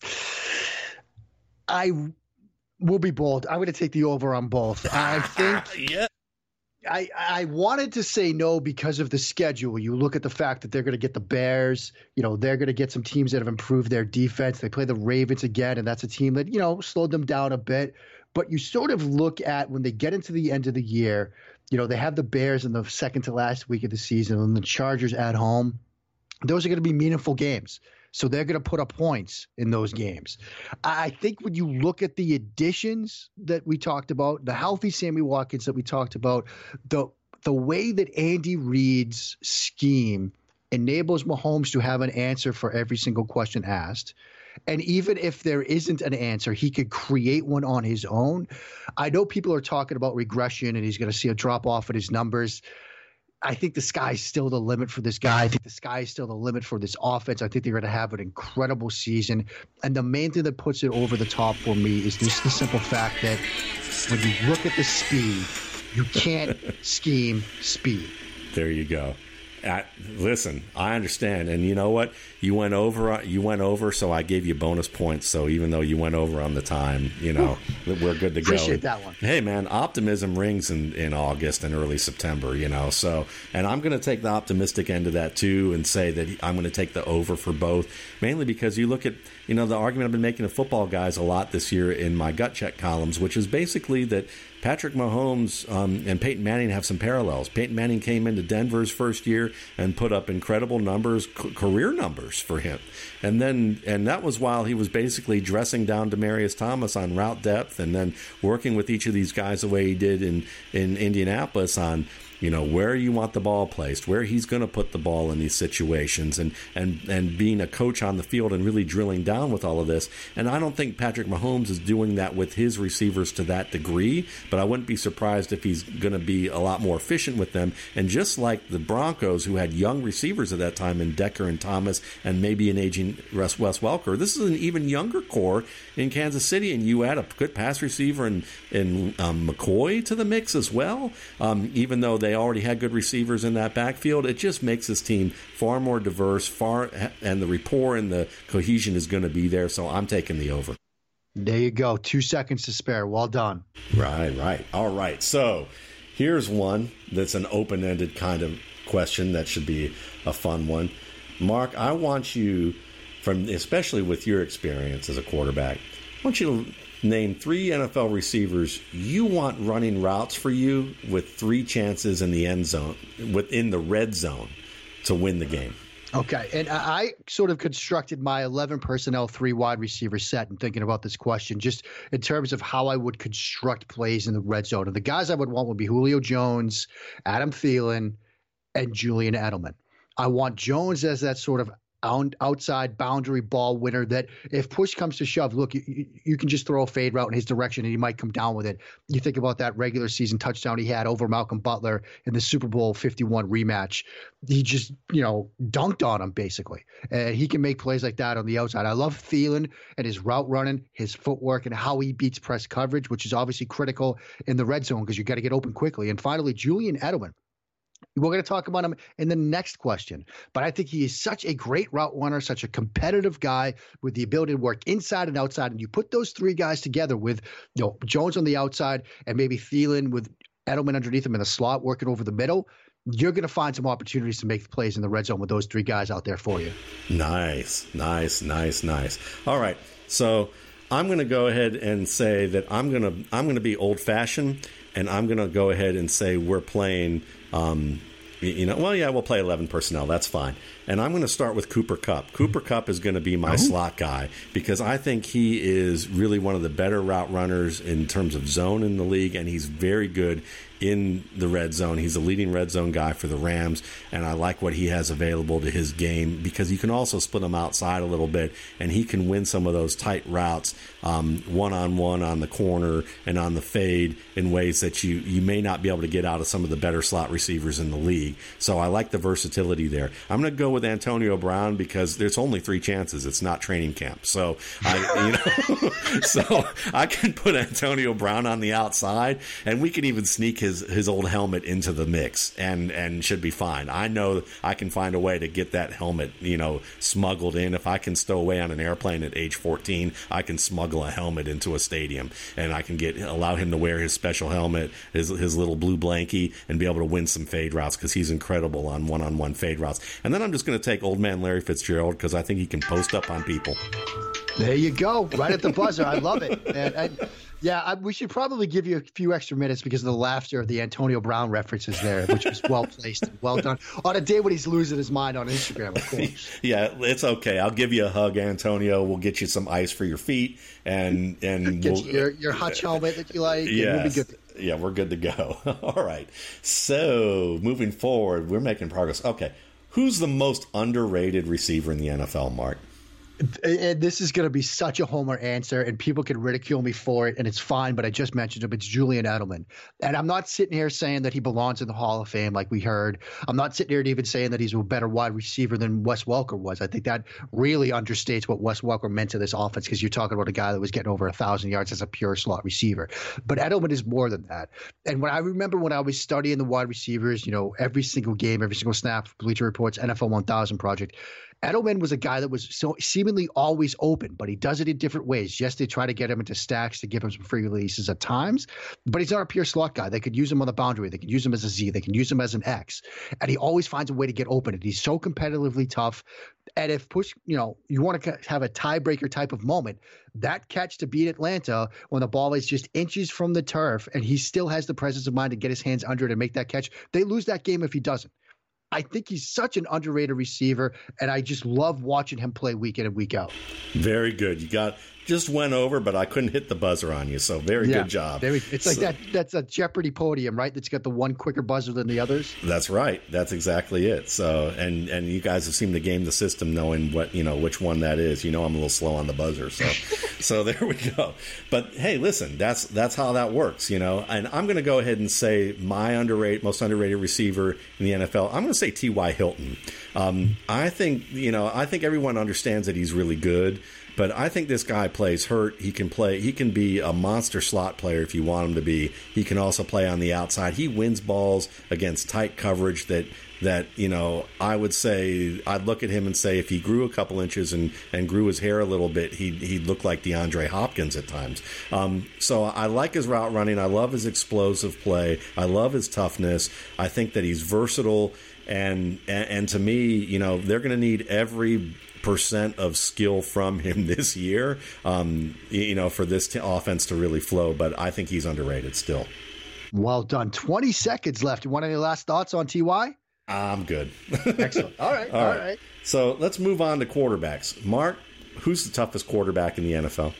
I will be bold. I'm going to take the over on both. I think yeah. I, I wanted to say no because of the schedule. You look at the fact that they're going to get the Bears. You know, they're going to get some teams that have improved their defense. They play the Ravens again, and that's a team that, you know, slowed them down a bit. But you sort of look at when they get into the end of the year, you know, they have the Bears in the second to last week of the season and the Chargers at home. Those are going to be meaningful games. So they're going to put up points in those games. I think when you look at the additions that we talked about, the healthy Sammy Watkins that we talked about, the the way that Andy Reid's scheme enables Mahomes to have an answer for every single question asked. And even if there isn't an answer, he could create one on his own. I know people are talking about regression and he's going to see a drop off in his numbers. I think the sky's still the limit for this guy. I think the sky is still the limit for this offense. I think they're going to have an incredible season. And the main thing that puts it over the top for me is just the simple fact that when you look at the speed, you can't scheme speed. There you go. I, listen, I understand, and you know what? You went over. You went over, so I gave you bonus points. So even though you went over on the time, you know, we're good to go. Appreciate that one. Hey, man, optimism rings in, in August and early September. You know, so and I'm going to take the optimistic end of that too, and say that I'm going to take the over for both, mainly because you look at you know the argument I've been making to football guys a lot this year in my gut check columns, which is basically that Patrick Mahomes um, and Peyton Manning have some parallels. Peyton Manning came into Denver's first year and put up incredible numbers, c- career numbers for him. And then, and that was while he was basically dressing down Demaryius Thomas on route depth and then working with each of these guys the way he did in, in Indianapolis on, you know, where you want the ball placed, where he's going to put the ball in these situations, and, and, and being a coach on the field and really drilling down with all of this. And I don't think Patrick Mahomes is doing that with his receivers to that degree, but I wouldn't be surprised if he's going to be a lot more efficient with them. And just like the Broncos, who had young receivers at that time in Decker and Thomas and maybe an aging Wes Welker, this is an even younger core in Kansas City, and you add a good pass receiver and, and um, McCoy to the mix as well, um, even though they They already had good receivers in that backfield. It just makes this team far more diverse, far, and the rapport and the cohesion is going to be there. So I'm taking the over. There you go. Two seconds to spare. Well done. Right, right. All right. So here's one that's an open-ended kind of question that should be a fun one. Mark, I want you, from especially with your experience as a quarterback, I want you to name three N F L receivers you want running routes for you with three chances in the end zone, within the red zone, to win the game. Okay, and I sort of constructed my eleven personnel, three wide receiver set and thinking about this question just in terms of how I would construct plays in the red zone. And the guys I would want would be Julio Jones, Adam Thielen, and Julian Edelman. I want Jones as that sort of outside boundary ball winner that if push comes to shove, look, you, you can just throw a fade route in his direction and he might come down with it. You think about that regular season touchdown he had over Malcolm Butler in the Super Bowl fifty-one rematch. He just, you know, dunked on him basically. And he can make plays like that on the outside. I love Thielen and his route running, his footwork, and how he beats press coverage, which is obviously critical in the red zone because you got to get open quickly. And finally, Julian Edelman. We're going to talk about him in the next question, but I think he is such a great route runner, such a competitive guy with the ability to work inside and outside. And you put those three guys together with, you know, Jones on the outside and maybe Thielen with Edelman underneath him in the slot working over the middle, you're going to find some opportunities to make plays in the red zone with those three guys out there for you. Nice, nice, nice, nice. All right, so I'm going to go ahead and say that I'm going to I'm going to be old fashioned, and I'm going to go ahead and say we're playing. Um, you know, well, yeah, we'll play eleven personnel. That's fine. And I'm going to start with Cooper Kupp. Cooper Kupp is going to be my oh. slot guy because I think he is really one of the better route runners in terms of zone in the league, and he's very good in the red zone. He's a leading red zone guy for the Rams, and I like what he has available to his game because you can also split him outside a little bit, and he can win some of those tight routes um, one-on-one on the corner and on the fade in ways that you, you may not be able to get out of some of the better slot receivers in the league. So I like the versatility there. I'm going to go with Antonio Brown because there's only three chances. It's not training camp. So I, you know, so I can put Antonio Brown on the outside, and we can even sneak his, his old helmet into the mix and, and should be fine. I know I can find a way to get that helmet, you know, smuggled in. If I can stow away on an airplane at age fourteen, I can smuggle a helmet into a stadium, and I can get allow him to wear his special helmet, his his little blue blankie, and be able to win some fade routes because he's incredible on one-on-one fade routes. And then I'm just going to take old man Larry Fitzgerald because I think he can post up on people. There you go. Right at the buzzer. I love it. And, and yeah, I, we should probably give you a few extra minutes because of the laughter of the Antonio Brown references there, which was well placed and well done on a day when he's losing his mind on Instagram, of course. Yeah, it's okay. I'll give you a hug, Antonio. We'll get you some ice for your feet and and get we'll, you your, your Hutch helmet that you like. Yes. We'll be good. Yeah, we're good to go. All right. So moving forward, we're making progress. Okay. Who's the most underrated receiver in the N F L, Mark? And this is going to be such a homer answer, and people can ridicule me for it, and it's fine, but I just mentioned him. It's Julian Edelman. And I'm not sitting here saying that he belongs in the Hall of Fame like we heard. I'm not sitting here even saying that he's a better wide receiver than Wes Welker was. I think that really understates what Wes Welker meant to this offense, because you're talking about a guy that was getting over one thousand yards as a pure slot receiver. But Edelman is more than that. And when I remember when I was studying the wide receivers, you know, every single game, every single snap, Bleacher Report's N F L one thousand project, Edelman was a guy that was so seemingly always open, but he does it in different ways. Yes, they try to get him into stacks to give him some free releases at times, but he's not a pure slot guy. They could use him on the boundary. They could use him as a Z. They can use him as an X. And he always finds a way to get open. And he's so competitively tough. And if push, you know, you want to have a tiebreaker type of moment, that catch to beat Atlanta when the ball is just inches from the turf and he still has the presence of mind to get his hands under it and make that catch, they lose that game if he doesn't. I think he's such an underrated receiver, and I just love watching him play week in and week out. Very good. You got just went over, but I couldn't hit the buzzer on you, so very yeah, good job. Very, it's so, like that. That's a Jeopardy podium, right? That's got the one quicker buzzer than the others. That's right. That's exactly it. So, and and you guys have seemed to game the system, knowing what you know which one that is. You know, I'm a little slow on the buzzer, so so there we go. But hey, listen, that's that's how that works, you know. And I'm going to go ahead and say my underrated, most underrated receiver in the N F L. I'm going to say T Y. Hilton. Um, I think you know. I think everyone understands that he's really good. But I think this guy plays hurt. He can play. He can be a monster slot player if you want him to be. He can also play on the outside. He wins balls against tight coverage that that you know. I would say I'd look at him and say if he grew a couple inches and, and grew his hair a little bit, he'd he'd look like DeAndre Hopkins at times. Um, so I like his route running. I love his explosive play. I love his toughness. I think that he's versatile. And, and and to me, you know, they're going to need every percent of skill from him this year, um, you know, for this t- offense to really flow. But I think he's underrated still. Well done. twenty seconds left. You want any last thoughts on T Y? I'm good. Excellent. All right. all, all right. right. So let's move on to quarterbacks. Mark, who's the toughest quarterback in the N F L?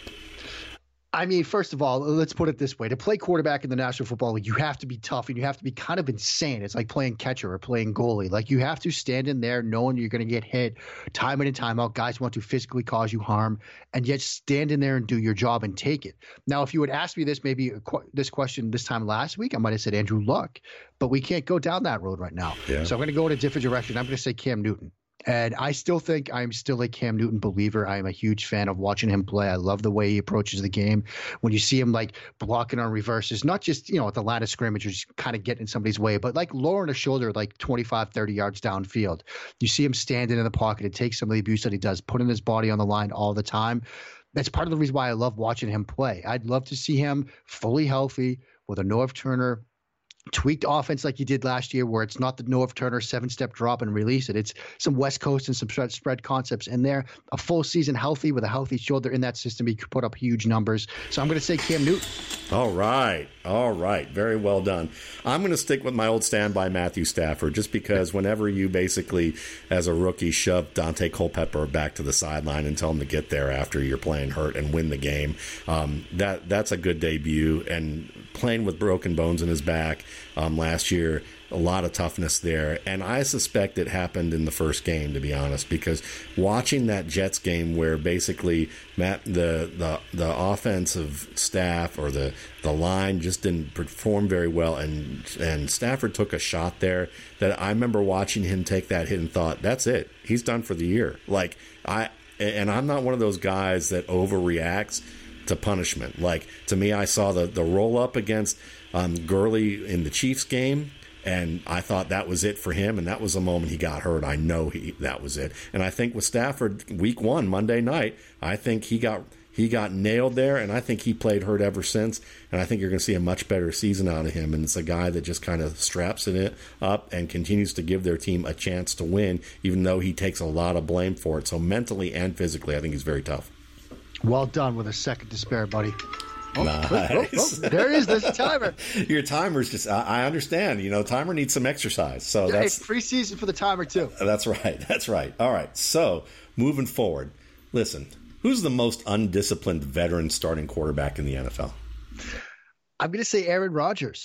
I mean, first of all, let's put it this way. To play quarterback in the National Football League, you have to be tough and you have to be kind of insane. It's like playing catcher or playing goalie. Like you have to stand in there knowing you're going to get hit time in and time out. Guys want to physically cause you harm, and yet stand in there and do your job and take it. Now, if you had asked me this, maybe this question this time last week, I might have said Andrew Luck, but we can't go down that road right now. Yeah. So I'm going to go in a different direction. I'm going to say Cam Newton. And I still think I'm still a Cam Newton believer. I am a huge fan of watching him play. I love the way he approaches the game. When you see him like blocking on reverses, not just, you know, at the line of scrimmage or just kind of getting in somebody's way, but like lowering a shoulder like twenty-five, thirty yards downfield. You see him standing in the pocket and take some of the abuse that he does, putting his body on the line all the time. That's part of the reason why I love watching him play. I'd love to see him fully healthy with a Norv Turner tweaked offense like he did last year, where it's not the Norv Turner seven-step drop and release it. It's some West Coast and some spread concepts in there. A full season healthy with a healthy shoulder in that system, he could put up huge numbers. So I'm going to say Cam Newton. All right. All right. Very well done. I'm going to stick with my old standby, Matthew Stafford, just because whenever you basically, as a rookie, shove Dante Culpepper back to the sideline and tell him to get there after you're playing hurt and win the game, um, that that's a good debut. And playing with broken bones in his back um, last year, a lot of toughness there. And I suspect it happened in the first game, to be honest, because watching that Jets game where basically Matt, the, the the offensive staff or the, the line just didn't perform very well, and and Stafford took a shot there that I remember watching him take that hit and thought, that's it. He's done for the year. Like I and I'm not one of those guys that overreacts to punishment. Like, to me, I saw the, the roll up against um, Gurley in the Chiefs game, and I thought that was it for him, and that was the moment he got hurt. I know he that was it. And I think with Stafford, week one, Monday night, I think he got he got nailed there, and I think he played hurt ever since, and I think you're going to see a much better season out of him. And it's a guy that just kind of straps it up and continues to give their team a chance to win, even though he takes a lot of blame for it. So mentally and physically, I think he's very tough. Well done with a second to spare, buddy. Oh, nice. Oh, oh, oh, there is this timer. Your timer's just, I, I understand, you know, timer needs some exercise. So yeah, that's preseason for the timer too. That's right. That's right. All right. So moving forward, listen, who's the most undisciplined veteran starting quarterback in the N F L? I'm going to say Aaron Rodgers.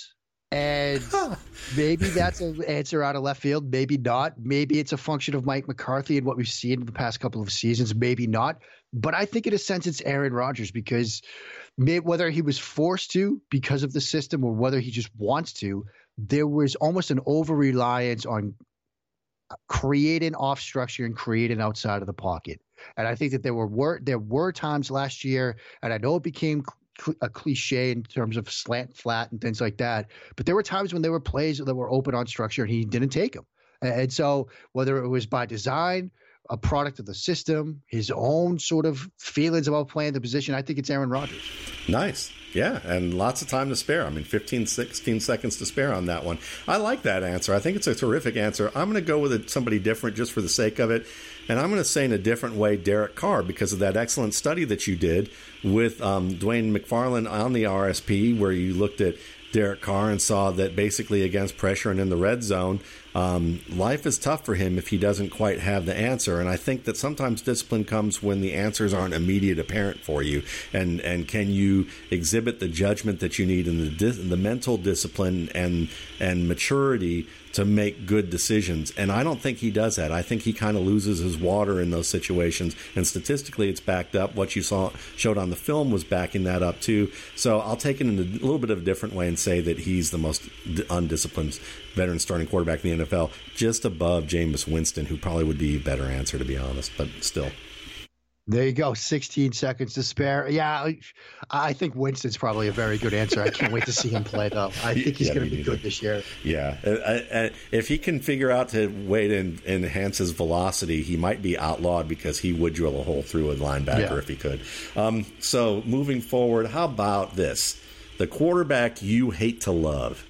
And maybe that's an answer out of left field. Maybe not. Maybe it's a function of Mike McCarthy and what we've seen in the past couple of seasons. Maybe not. But I think in a sense it's Aaron Rodgers, because may, whether he was forced to because of the system or whether he just wants to, there was almost an over-reliance on creating off structure and creating outside of the pocket. And I think that there were, were there were times last year, and I know it became a cliche in terms of slant flat and things like that, but there were times when there were plays that were open on structure and he didn't take them. And so whether it was by design, a product of the system, his own sort of feelings about playing the position, I think it's Aaron Rodgers. Nice. Yeah, and lots of time to spare. I mean, fifteen, sixteen seconds to spare on that one. I like that answer. I think it's a terrific answer. I'm going to go with somebody different just for the sake of it. And I'm going to say in a different way, Derek Carr, because of that excellent study that you did with um, Dwayne McFarland on the R S P, where you looked at Derek Carr and saw that basically against pressure and in the red zone, um, life is tough for him if he doesn't quite have the answer. And I think that sometimes discipline comes when the answers aren't immediate apparent for you. And and can you exhibit the judgment that you need and the dis- the mental discipline and and maturity to make good decisions? And I don't think he does that. I think he kind of loses his water in those situations. And statistically, it's backed up. What you saw showed on the film was backing that up too. So I'll take it in a little bit of a different way and say that he's the most undisciplined veteran starting quarterback in the N F L, just above Jameis Winston, who probably would be a better answer, to be honest, but still. There you go. sixteen seconds to spare. Yeah, I think Winston's probably a very good answer. I can't wait to see him play, though. I think he's yeah, going to be neither. good this year. Yeah. I, I, if he can figure out to wait and enhance his velocity, he might be outlawed because he would drill a hole through a linebacker yeah. if he could. Um, so moving forward, how about this? The quarterback you hate to love.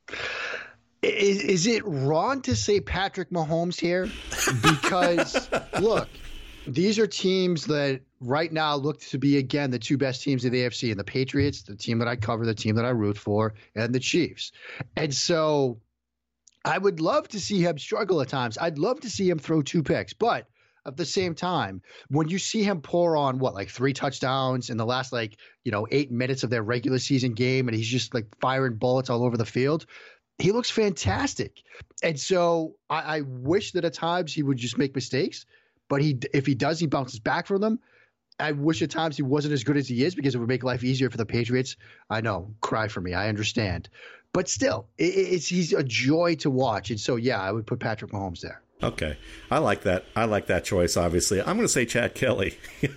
Is, is it wrong to say Patrick Mahomes here? Because, look, these are teams that right now look to be, again, the two best teams in the A F C, and the Patriots, the team that I cover, the team that I root for, and the Chiefs. And so I would love to see him struggle at times. I'd love to see him throw two picks. But at the same time, when you see him pour on, what, like three touchdowns in the last, like, you know, eight minutes of their regular season game, and he's just, like, firing bullets all over the field, he looks fantastic. And so I, I wish that at times he would just make mistakes. But he, if he does, he bounces back from them. I wish at times he wasn't as good as he is, because it would make life easier for the Patriots. I know, cry for me. I understand. But still, it, it's he's a joy to watch. And so, yeah, I would put Patrick Mahomes there. Okay. I like that. I like that choice, obviously. I'm going to say Chad Kelly.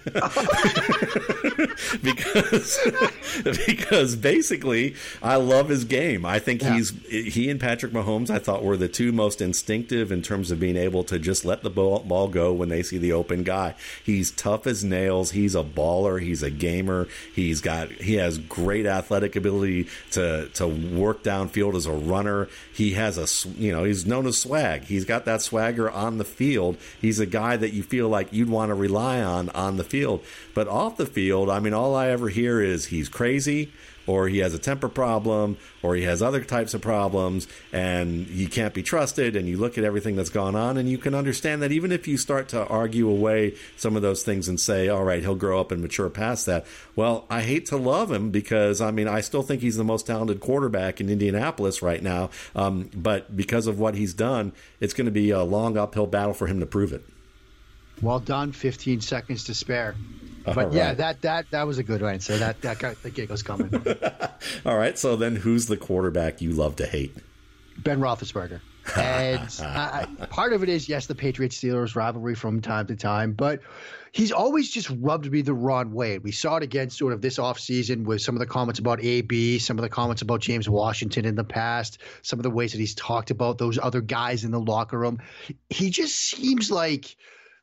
because because basically I love his game. I think yeah. he's he and Patrick Mahomes, I thought, were the two most instinctive in terms of being able to just let the ball, ball go when they see the open guy. He's tough as nails. He's a baller. He's a gamer. He's got he has great athletic ability to to work downfield as a runner. He has a you know, he's known as swag. He's got that swag on the field. He's a guy that you feel like you'd want to rely on on the field. But off the field, I mean, all I ever hear is he's crazy, or he has a temper problem, or he has other types of problems, and he can't be trusted. And you look at everything that's gone on, and you can understand that even if you start to argue away some of those things and say, all right, he'll grow up and mature past that. Well, I hate to love him, because, I mean, I still think he's the most talented quarterback in Indianapolis right now. Um, but because of what he's done, it's going to be a long uphill battle for him to prove it. Well done. fifteen seconds to spare. But right. yeah, that that that was a good answer. That that got the giggles coming. All right. So then, who's the quarterback you love to hate? Ben Roethlisberger. And I, part of it is, yes, the Patriots-Steelers rivalry from time to time, but he's always just rubbed me the wrong way. We saw it again sort of this offseason with some of the comments about A B, some of the comments about James Washington in the past, some of the ways that he's talked about those other guys in the locker room. He just seems like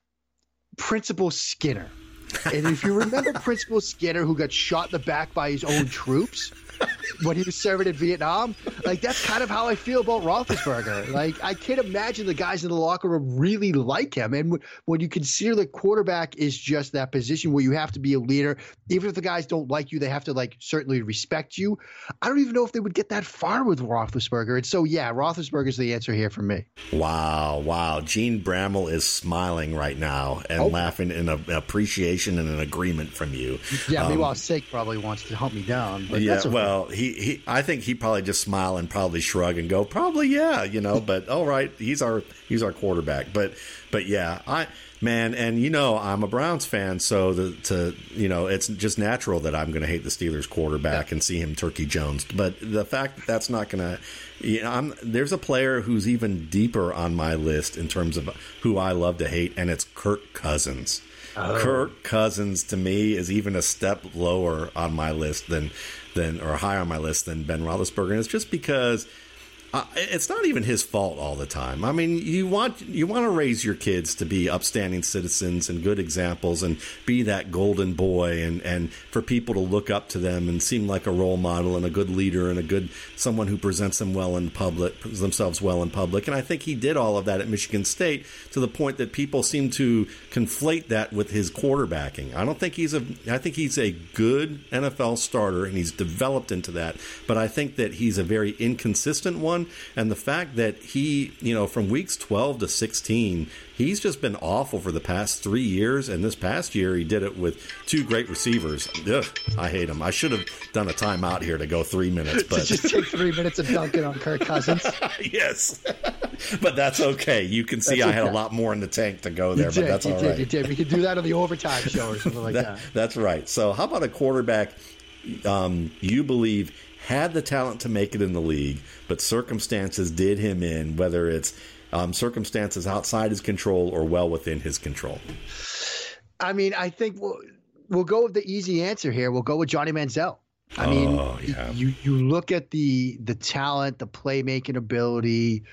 Principal Skinner. And if you remember Principal Skinner, who got shot in the back by his own troops when he was serving in Vietnam, like, that's kind of how I feel about Roethlisberger. Like, I can't imagine the guys in the locker room really like him. And w- when you consider that quarterback is just that position where you have to be a leader, even if the guys don't like you, they have to, like, certainly respect you. I don't even know if they would get that far with Roethlisberger. And so, yeah, Roethlisberger's the answer here for me. Wow, wow. Gene Bramall is smiling right now and oh. laughing in a, appreciation and an agreement from you. Yeah, um, meanwhile, Sake probably wants to hunt me down. But yeah, that's okay. well, Well, he, he I think he probably just smile and probably shrug and go, probably yeah, you know. But all right, he's our he's our quarterback. But but yeah, I man, and you know I'm a Browns fan, so the, to you know it's just natural that I'm going to hate the Steelers quarterback yeah. and see him Turkey Jones. But the fact that that's not going to, you know, I'm, there's a player who's even deeper on my list in terms of who I love to hate, and it's Kirk Cousins. Oh. Kirk Cousins to me is even a step lower on my list than than or higher on my list than Ben Roethlisberger, and it's just because. Uh, it's not even his fault all the time. I mean, you want you want to raise your kids to be upstanding citizens and good examples and be that golden boy and, and for people to look up to them and seem like a role model and a good leader and a good someone who presents them well in public, themselves well in public. And I think he did all of that at Michigan State to the point that people seem to conflate that with his quarterbacking. I don't think he's a I think he's a good N F L starter and he's developed into that. But I think that he's a very inconsistent one. And the fact that he, you know, from weeks twelve to sixteen, he's just been awful for the past three years. And this past year, he did it with two great receivers. Ugh, I hate him. I should have done a timeout here to go three minutes. But just take three minutes of dunking on Kirk Cousins. Yes. But that's okay. You can see that's I had okay. a lot more in the tank to go there, you but did, that's you all did, right. You did. We could do that on the overtime show or something like that. that. That's right. So how about a quarterback um, you believe had the talent to make it in the league, but circumstances did him in, whether it's um, circumstances outside his control or well within his control? I mean, I think we'll, we'll go with the easy answer here. We'll go with Johnny Manziel. I mean, oh, yeah. you, you look at the the talent, the playmaking ability,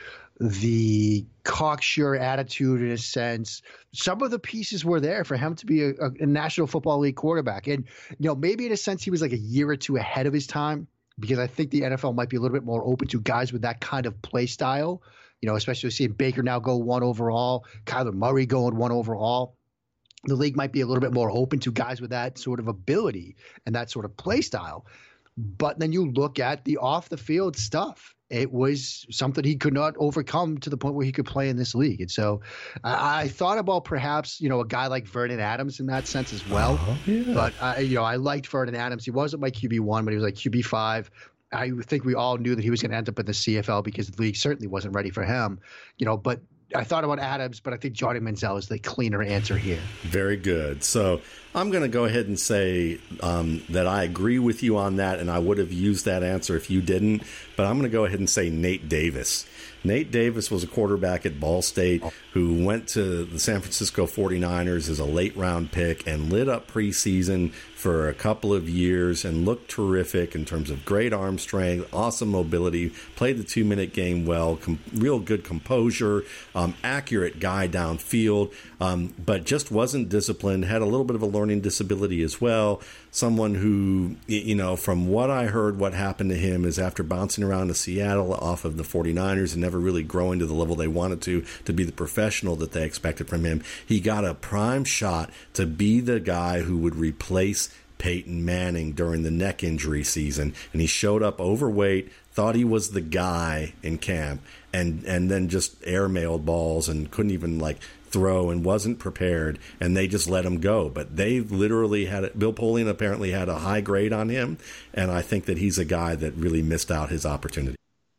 the cocksure attitude in a sense. Some of the pieces were there for him to be a, a National Football League quarterback. And, you know, maybe in a sense he was like a year or two ahead of his time, because I think the N F L might be a little bit more open to guys with that kind of play style, you know, especially seeing Baker now go one overall, Kyler Murray going one overall. The league might be a little bit more open to guys with that sort of ability and that sort of play style. But then you look at the off the field stuff. It was something he could not overcome to the point where he could play in this league. And so I, I thought about perhaps, you know, a guy like Vernon Adams in that sense as well. Oh, yeah. But, I, you know, I liked Vernon Adams. He wasn't my Q B one, but he was like Q B five. I think we all knew that he was going to end up in the C F L because the league certainly wasn't ready for him, you know, but I thought about Adams, but I think Johnny Manziel is the cleaner answer here. Very good. So I'm going to go ahead and say um, that I agree with you on that, and I would have used that answer if you didn't. But I'm going to go ahead and say Nate Davis. Nate Davis was a quarterback at Ball State who went to the San Francisco forty-niners as a late-round pick and lit up preseason for a couple of years and looked terrific in terms of great arm strength, awesome mobility, played the two-minute game well, com- real good composure, um, accurate guy downfield, um, but just wasn't disciplined, had a little bit of a learning disability as well. Someone who, you know, from what I heard, what happened to him is after bouncing around to Seattle off of the forty-niners and never really growing to the level they wanted to, to be the professional that they expected from him, he got a prime shot to be the guy who would replace Peyton Manning during the neck injury season. And he showed up overweight, thought he was the guy in camp, and, and then just airmailed balls and couldn't even, like, throw and wasn't prepared, and they just let him go. But they literally had it. Bill Polian apparently had a high grade on him, and I think that he's a guy that really missed out his opportunity.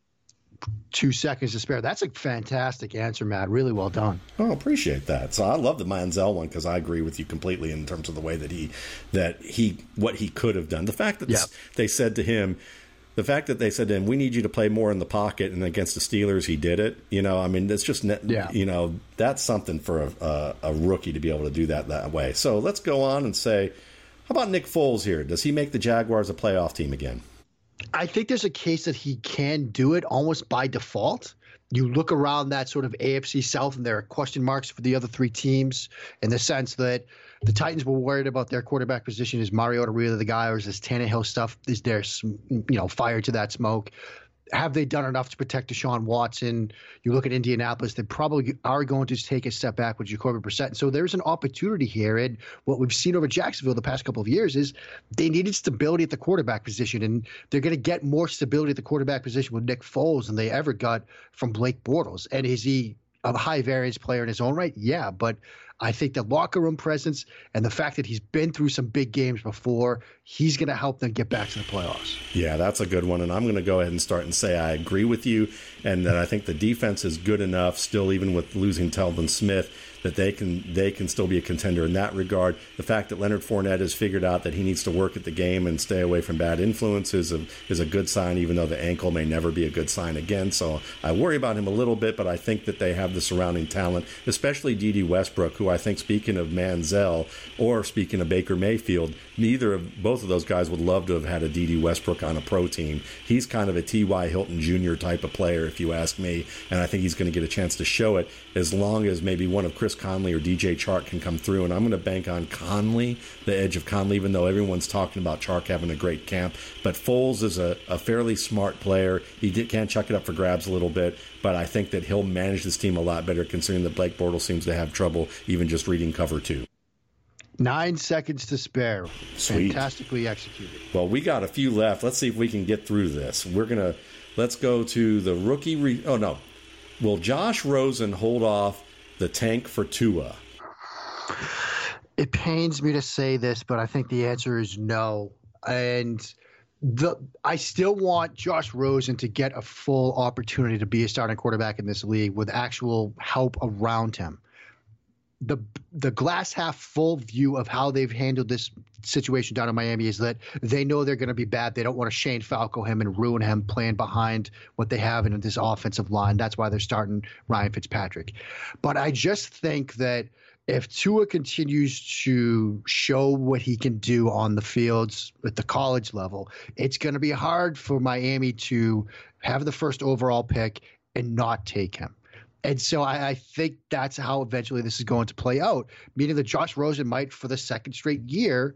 Two seconds to spare. That's a fantastic answer, Matt. Really well done. Oh, appreciate that. So I love the Manziel one because I agree with you completely in terms of the way that he, that he, what he could have done. The fact that yeah. they said to him, the fact that they said to him, we need you to play more in the pocket, and against the Steelers, he did it. You know, I mean, it's just, yeah. you know, that's something for a, a, a rookie to be able to do that that way. So let's go on and say, how about Nick Foles here? Does he make the Jaguars a playoff team again? I think there's a case that he can do it almost by default. You look around that sort of A F C South, and there are question marks for the other three teams in the sense that the Titans were worried about their quarterback position. Is Mariota really the guy, or is this Tannehill stuff? Is there some, you know, fire to that smoke? Have they done enough to protect Deshaun Watson? You look at Indianapolis, they probably are going to take a step back with Jacoby Brissett. So there's an opportunity here. And what we've seen over Jacksonville the past couple of years is they needed stability at the quarterback position. And they're going to get more stability at the quarterback position with Nick Foles than they ever got from Blake Bortles. And is he a high variance player in his own right? Yeah, but I think the locker room presence and the fact that he's been through some big games before, he's going to help them get back to the playoffs. Yeah, that's a good one. And I'm going to go ahead and start and say I agree with you, and that I think the defense is good enough still, even with losing Telvin Smith, that they can they can still be a contender in that regard. The fact that Leonard Fournette has figured out that he needs to work at the game and stay away from bad influences is a, is a good sign, even though the ankle may never be a good sign again. So I worry about him a little bit, but I think that they have the surrounding talent, especially D D Westbrook, who I think, speaking of Manziel or speaking of Baker Mayfield, neither of both of those guys would love to have had a D D Westbrook on a pro team. He's kind of a T Y. Hilton Junior type of player, if you ask me, and I think he's going to get a chance to show it as long as maybe one of Chris Conley or D J Chark can come through. And I'm going to bank on Conley, the edge of Conley, even though everyone's talking about Chark having a great camp. But Foles is a, a fairly smart player. He did, can chuck it up for grabs a little bit, but I think that he'll manage this team a lot better, considering that Blake Bortles seems to have trouble even just reading cover two. Nine seconds to spare. Sweet. Fantastically executed. Well, we got a few left. Let's see if we can get through this. We're going to, let's go to the rookie. Re- oh, no. Will Josh Rosen hold off the tank for Tua? It pains me to say this, but I think the answer is no. And the I still want Josh Rosen to get a full opportunity to be a starting quarterback in this league with actual help around him. The the glass half full view of how they've handled this situation down in Miami is that they know they're going to be bad. They don't want to Shane Falco him and ruin him playing behind what they have in this offensive line. That's why they're starting Ryan Fitzpatrick. But I just think that if Tua continues to show what he can do on the fields at the college level, it's going to be hard for Miami to have the first overall pick and not take him. And so I, I think that's how eventually this is going to play out, meaning that Josh Rosen might, for the second straight year,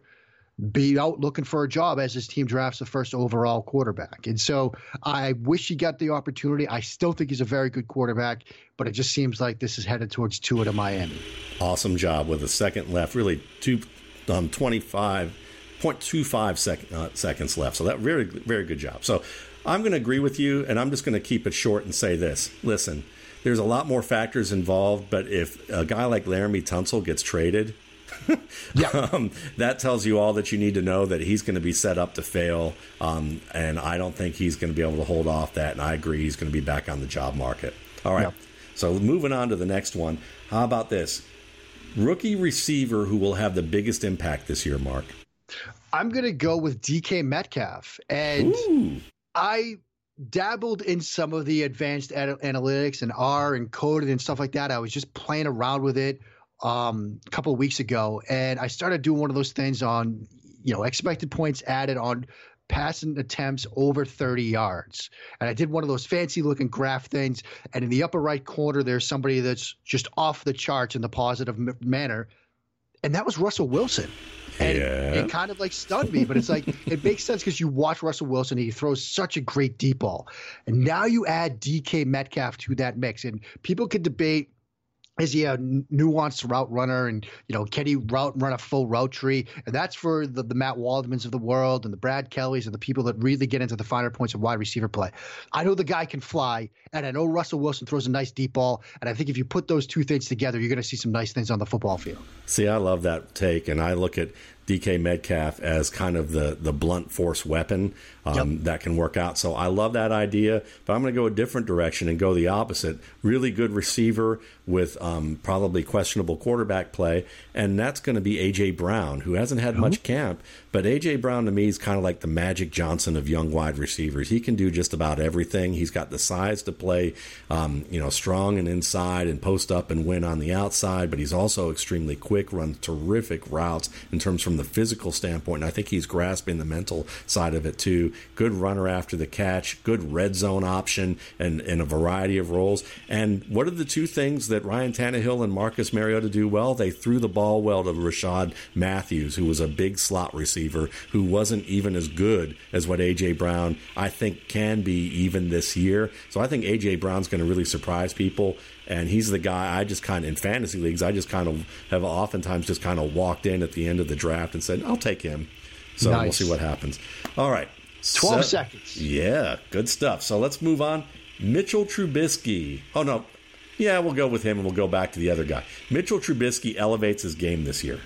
be out looking for a job as his team drafts the first overall quarterback. And so I wish he got the opportunity. I still think he's a very good quarterback, but it just seems like this is headed towards Tua to Miami. Awesome job with a second left, really two, um, twenty-five point two five sec- uh, seconds left. So that very, very good job. So I'm going to agree with you, and I'm just going to keep it short and say this. Listen, there's a lot more factors involved, but if a guy like Laramie Tunsil gets traded, yeah. um, that tells you all that you need to know, that he's going to be set up to fail, um, and I don't think he's going to be able to hold off that, and I agree he's going to be back on the job market. All right, yeah. So moving on to the next one. How about this? Rookie receiver who will have the biggest impact this year, Mark? I'm going to go with D K Metcalf, and Ooh. I dabbled in some of the advanced ad- analytics and R and coded and stuff like that. I was just playing around with it um, a couple of weeks ago, and I started doing one of those things on, you know, expected points added on passing attempts over thirty yards. And I did one of those fancy looking graph things, and in the upper right corner, there's somebody that's just off the charts in the positive m- manner. And that was Russell Wilson. And yeah. it kind of like stunned me, but it's like, it makes sense because you watch Russell Wilson, he throws such a great deep ball. And now you add D K Metcalf to that mix, and people could debate, is he a nuanced route runner, and, you know, can he route run a full route tree? And that's for the, the Matt Waldmans of the world and the Brad Kellys and the people that really get into the finer points of wide receiver play. I know the guy can fly, and I know Russell Wilson throws a nice deep ball, and I think if you put those two things together, you're going to see some nice things on the football field. See, I love that take, and I look at D K Metcalf as kind of the, the blunt force weapon um, yep. that can work out. So I love that idea, but I'm going to go a different direction and go the opposite. Really good receiver with um, probably questionable quarterback play, and that's going to be A J. Brown, who hasn't had mm-hmm. much camp, but A J. Brown to me is kind of like the Magic Johnson of young wide receivers. He can do just about everything. He's got the size to play um, you know, strong and inside and post up and win on the outside, but he's also extremely quick, runs terrific routes in terms from the physical standpoint, and I think he's grasping the mental side of it too. Good runner after the catch, good red zone option, and in a variety of roles. And what are the two things that Ryan Tannehill and Marcus Mariota do well? They threw the ball well to Rashad Matthews, who was a big slot receiver, who wasn't even as good as what A J. Brown, I think, can be even this year. So I think A J. Brown's going to really surprise people. And he's the guy I just kind of, in fantasy leagues, I just kind of have oftentimes just kind of walked in at the end of the draft and said, I'll take him. So nice. We'll see what happens. All right. twelve so, seconds. Yeah, good stuff. So let's move on. Mitchell Trubisky. Oh, no. Yeah, we'll go with him, and we'll go back to the other guy. Mitchell Trubisky elevates his game this year.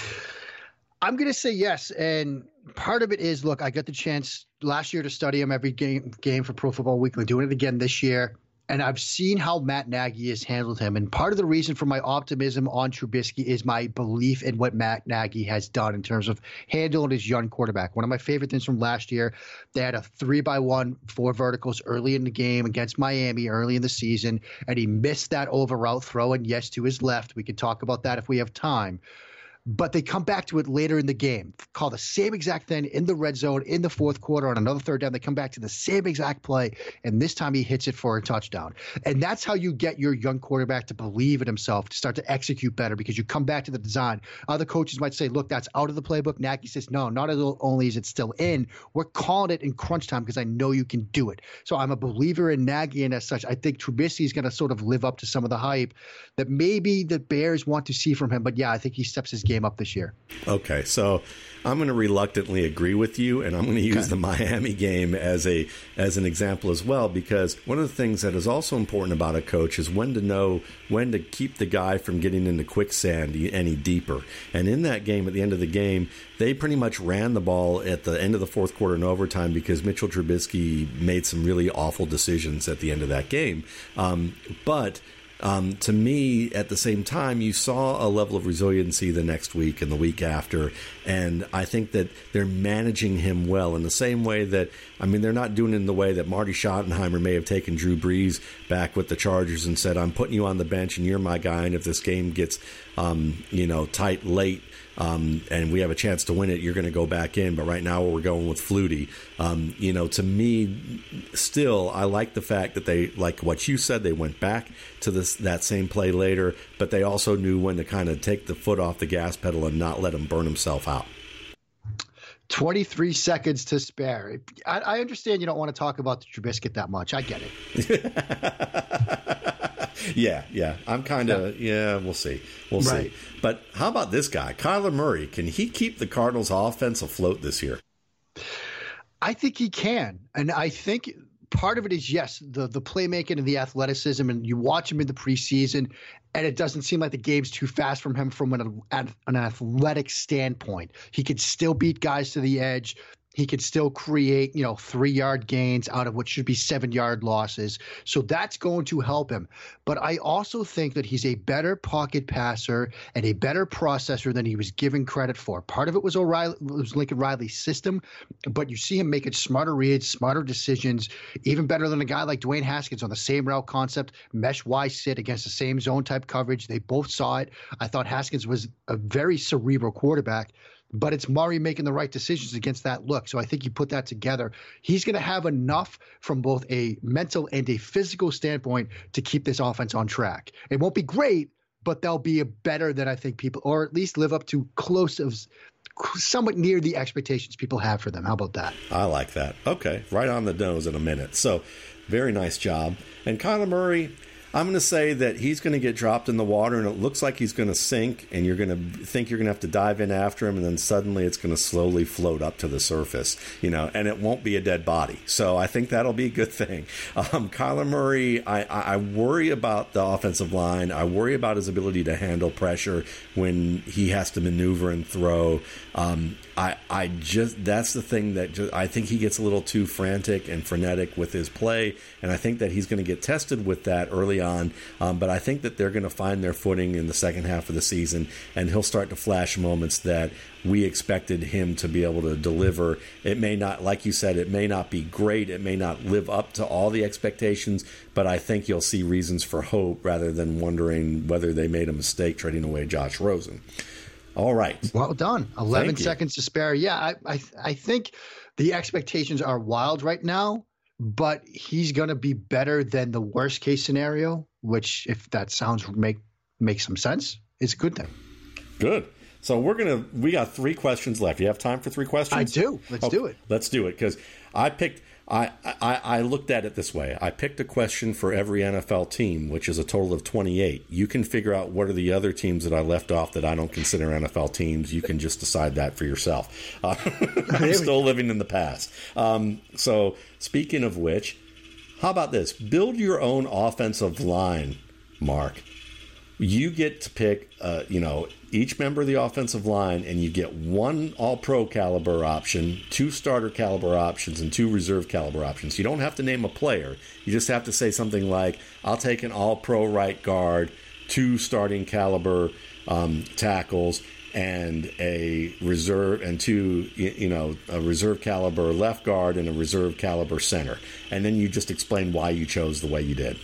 I'm going to say yes, and part of it is, look, I got the chance last year to study him every game game for Pro Football Weekly, doing it again this year, and I've seen how Matt Nagy has handled him. And part of the reason for my optimism on Trubisky is my belief in what Matt Nagy has done in terms of handling his young quarterback. One of my favorite things from last year, they had a three by one, four verticals early in the game against Miami early in the season, and he missed that over route throw, and yes, to his left. We can talk about that if we have time. But they come back to it later in the game, call the same exact thing in the red zone in the fourth quarter on another third down. They come back to the same exact play, and this time he hits it for a touchdown. And that's how you get your young quarterback to believe in himself, to start to execute better, because you come back to the design. Other coaches might say, look, that's out of the playbook. Nagy says, no, not only is it still in, we're calling it in crunch time because I know you can do it. So I'm a believer in Nagy, and as such, I think Trubisky is going to sort of live up to some of the hype that maybe the Bears want to see from him. But yeah, I think he steps his game up this year. Okay, so I'm going to reluctantly agree with you, and I'm going to use okay. the Miami game as a as an example as well, because one of the things that is also important about a coach is when to know when to keep the guy from getting into quicksand any deeper. And in that game, at the end of the game, they pretty much ran the ball at the end of the fourth quarter in overtime because Mitchell Trubisky made some really awful decisions at the end of that game. Um, but Um, to me, at the same time, you saw a level of resiliency the next week and the week after, and I think that they're managing him well in the same way that, I mean, they're not doing it in the way that Marty Schottenheimer may have taken Drew Brees back with the Chargers and said, I'm putting you on the bench and you're my guy, and if this game gets, um, you know, tight late, Um, and we have a chance to win it, you're going to go back in. But right now we're going with Flutie. Um, you know, to me, still, I like the fact that they, like what you said, they went back to this that same play later, but they also knew when to kind of take the foot off the gas pedal and not let him burn himself out. twenty-three seconds to spare. I, I understand you don't want to talk about the Trubisky that much. I get it. Yeah, yeah. I'm kind of, yeah. yeah, we'll see. We'll right. see. But how about this guy, Kyler Murray? Can he keep the Cardinals' offense afloat this year? I think he can. And I think part of it is, yes, the the playmaking and the athleticism. And you watch him in the preseason, and it doesn't seem like the game's too fast from him from an, an athletic standpoint. He could still beat guys to the edge. He could still create, you know, three-yard gains out of what should be seven-yard losses. So that's going to help him. But I also think that he's a better pocket passer and a better processor than he was given credit for. Part of it was O'Reilly, was Lincoln Riley's system, but you see him making smarter reads, smarter decisions, even better than a guy like Dwayne Haskins on the same route concept, mesh Y sit against the same zone type coverage. They both saw it. I thought Haskins was a very cerebral quarterback. But it's Murray making the right decisions against that look. So I think you put that together, he's going to have enough from both a mental and a physical standpoint to keep this offense on track. It won't be great, but they'll be a better than I think people, or at least live up to close of somewhat near the expectations people have for them. How about that? I like that. Okay, right on the nose in a minute. So very nice job. And Kyler Murray, I'm going to say that he's going to get dropped in the water, and it looks like he's going to sink, and you're going to think you're going to have to dive in after him, and then suddenly it's going to slowly float up to the surface, you know, and it won't be a dead body. So I think that'll be a good thing. Um, Kyler Murray, I, I worry about the offensive line. I worry about his ability to handle pressure when he has to maneuver and throw. Um, I, I just that's the thing that just, I think he gets a little too frantic and frenetic with his play, and I think that he's going to get tested with that early on. Um, but I think that they're going to find their footing in the second half of the season, and he'll start to flash moments that we expected him to be able to deliver. It may not, like you said, it may not be great. It may not live up to all the expectations, but I think you'll see reasons for hope rather than wondering whether they made a mistake trading away Josh Rosen. All right. Well done. eleven seconds to spare. Yeah, I, I I think the expectations are wild right now, but he's going to be better than the worst case scenario, which, if that sounds make makes some sense, is a good thing. Good. So we're going to, we got three questions left. You have time for three questions? I do. Let's okay, do it. Let's do it, because I picked, I, I, I looked at it this way. I picked a question for every N F L team, which is a total of twenty-eight. You can figure out what are the other teams that I left off that I don't consider N F L teams. You can just decide that for yourself. Uh, I'm still living in the past. Um, so speaking of which, how about this? Build your own offensive line Mark, you get to pick, uh, you know, each member of the offensive line, and you get one all-pro caliber option, two starter caliber options, and two reserve caliber options. You don't have to name a player. You just have to say something like, I'll take an all-pro right guard, two starting caliber um, tackles, and a reserve and two, you know, a reserve caliber left guard and a reserve caliber center. And then you just explain why you chose the way you did.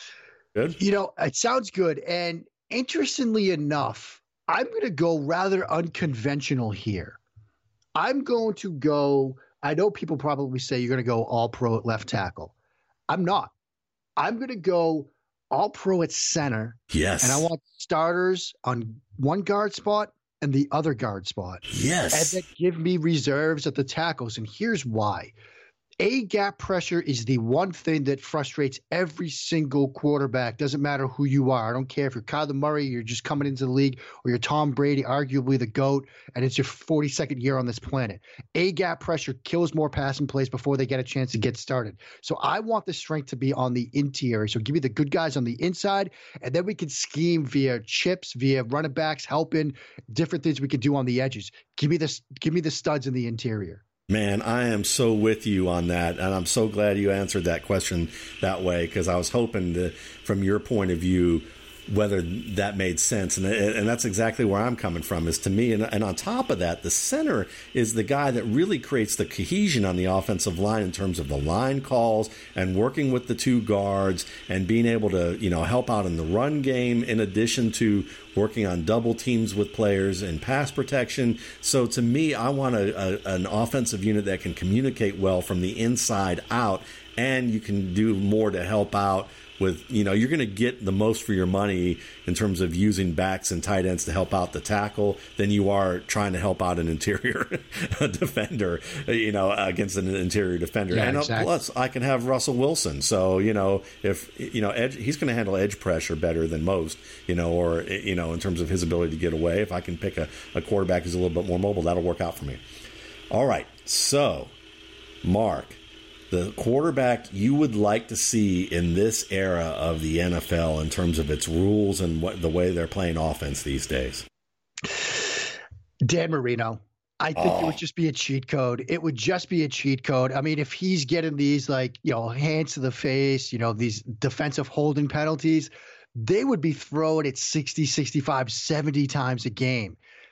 Good? You know, it sounds good. And interestingly enough, I'm going to go rather unconventional here. I'm going to go, I know people probably say you're going to go all pro at left tackle. I'm not. I'm going to go all pro at center. Yes. And I want starters on one guard spot and the other guard spot. Yes. And then give me reserves at the tackles. And here's why. A, gap pressure is the one thing that frustrates every single quarterback. Doesn't matter who you are. I don't care if you're Kyler Murray, you're just coming into the league, or you're Tom Brady, arguably the GOAT, and it's your forty-second year on this planet. A, gap pressure kills more passing plays before they get a chance to get started. So I want the strength to be on the interior. So give me the good guys on the inside, and then we can scheme via chips, via running backs, helping, different things we can do on the edges. Give me this, give me the studs in the interior. Man, I am so with you on that, and I'm so glad you answered that question that way, because I was hoping that, from your point of view, whether that made sense. And and that's exactly where I'm coming from, is to me. And, and on top of that, the center is the guy that really creates the cohesion on the offensive line in terms of the line calls and working with the two guards and being able to, you know, help out in the run game, in addition to working on double teams with players and pass protection. So to me, I want a, a, an offensive unit that can communicate well from the inside out, and you can do more to help out with, you know, you're going to get the most for your money in terms of using backs and tight ends to help out the tackle than you are trying to help out an interior defender, you know, against an interior defender. Yeah, and exactly. Plus, I can have Russell Wilson. So, you know, if, you know, edge, he's going to handle edge pressure better than most, you know, or, you know, in terms of his ability to get away. If I can pick a, a quarterback who's a little bit more mobile, that'll work out for me. All right. So, Mark, the quarterback you would like to see in this era of the N F L in terms of its rules and what the way they're playing offense these days? Dan Marino. I think Oh. it would just be a cheat code. It would just be a cheat code. I mean, if he's getting these, like, you know, hands to the face, you know, these defensive holding penalties, they would be thrown at sixty, sixty-five, seventy times a game.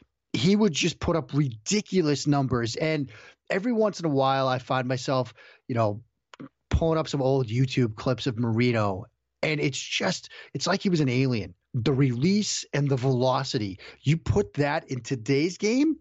He would just put up ridiculous numbers. And every once in a while, I find myself, you know, pulling up some old YouTube clips of Marino, and it's just, it's like he was an alien. The release and the velocity, you put that in today's game.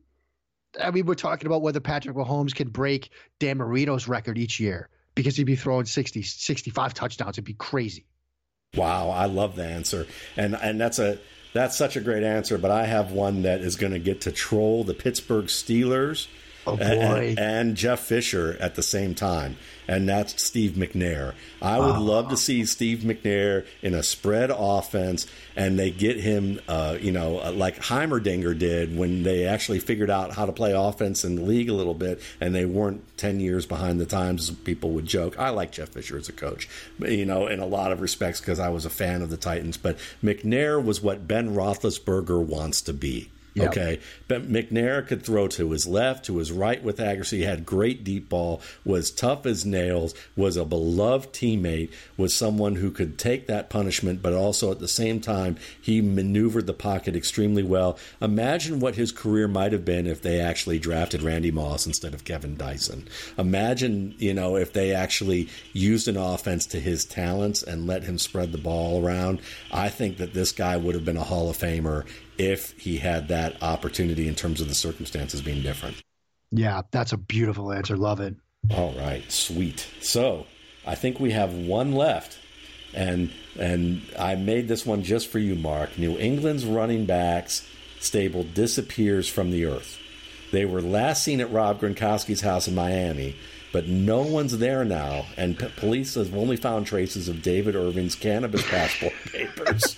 I mean, we're talking about whether Patrick Mahomes can break Dan Marino's record each year, because he'd be throwing sixty, sixty-five touchdowns. It'd be crazy. Wow, I love the answer. And and that's a that's such a great answer, but I have one that is going to get to troll the Pittsburgh Steelers. Oh, boy. And, and Jeff Fisher at the same time, and that's Steve McNair. I would oh. love to see Steve McNair in a spread offense, and they get him, uh, you know, like Heimerdinger did when they actually figured out how to play offense in the league a little bit, and they weren't ten years behind the times, as people would joke. I like Jeff Fisher as a coach, you know, in a lot of respects, because I was a fan of the Titans, but McNair was what Ben Roethlisberger wants to be. Yep. Okay, but McNair could throw to his left, to his right with accuracy, had great deep ball, was tough as nails, was a beloved teammate, was someone who could take that punishment, but also at the same time, he maneuvered the pocket extremely well. Imagine what his career might have been if they actually drafted Randy Moss instead of Kevin Dyson. Imagine, you know, if they actually used an offense to his talents and let him spread the ball around. I think that this guy would have been a Hall of Famer if he had that opportunity in terms of the circumstances being different. Yeah, that's a beautiful answer. Love it. All right, sweet. So I think we have one left, and and I made this one just for you, Mark. New England's running backs stable disappears from the earth. They were last seen at Rob Gronkowski's house in Miami, but no one's there now, and p- police have only found traces of David Irving's cannabis passport papers.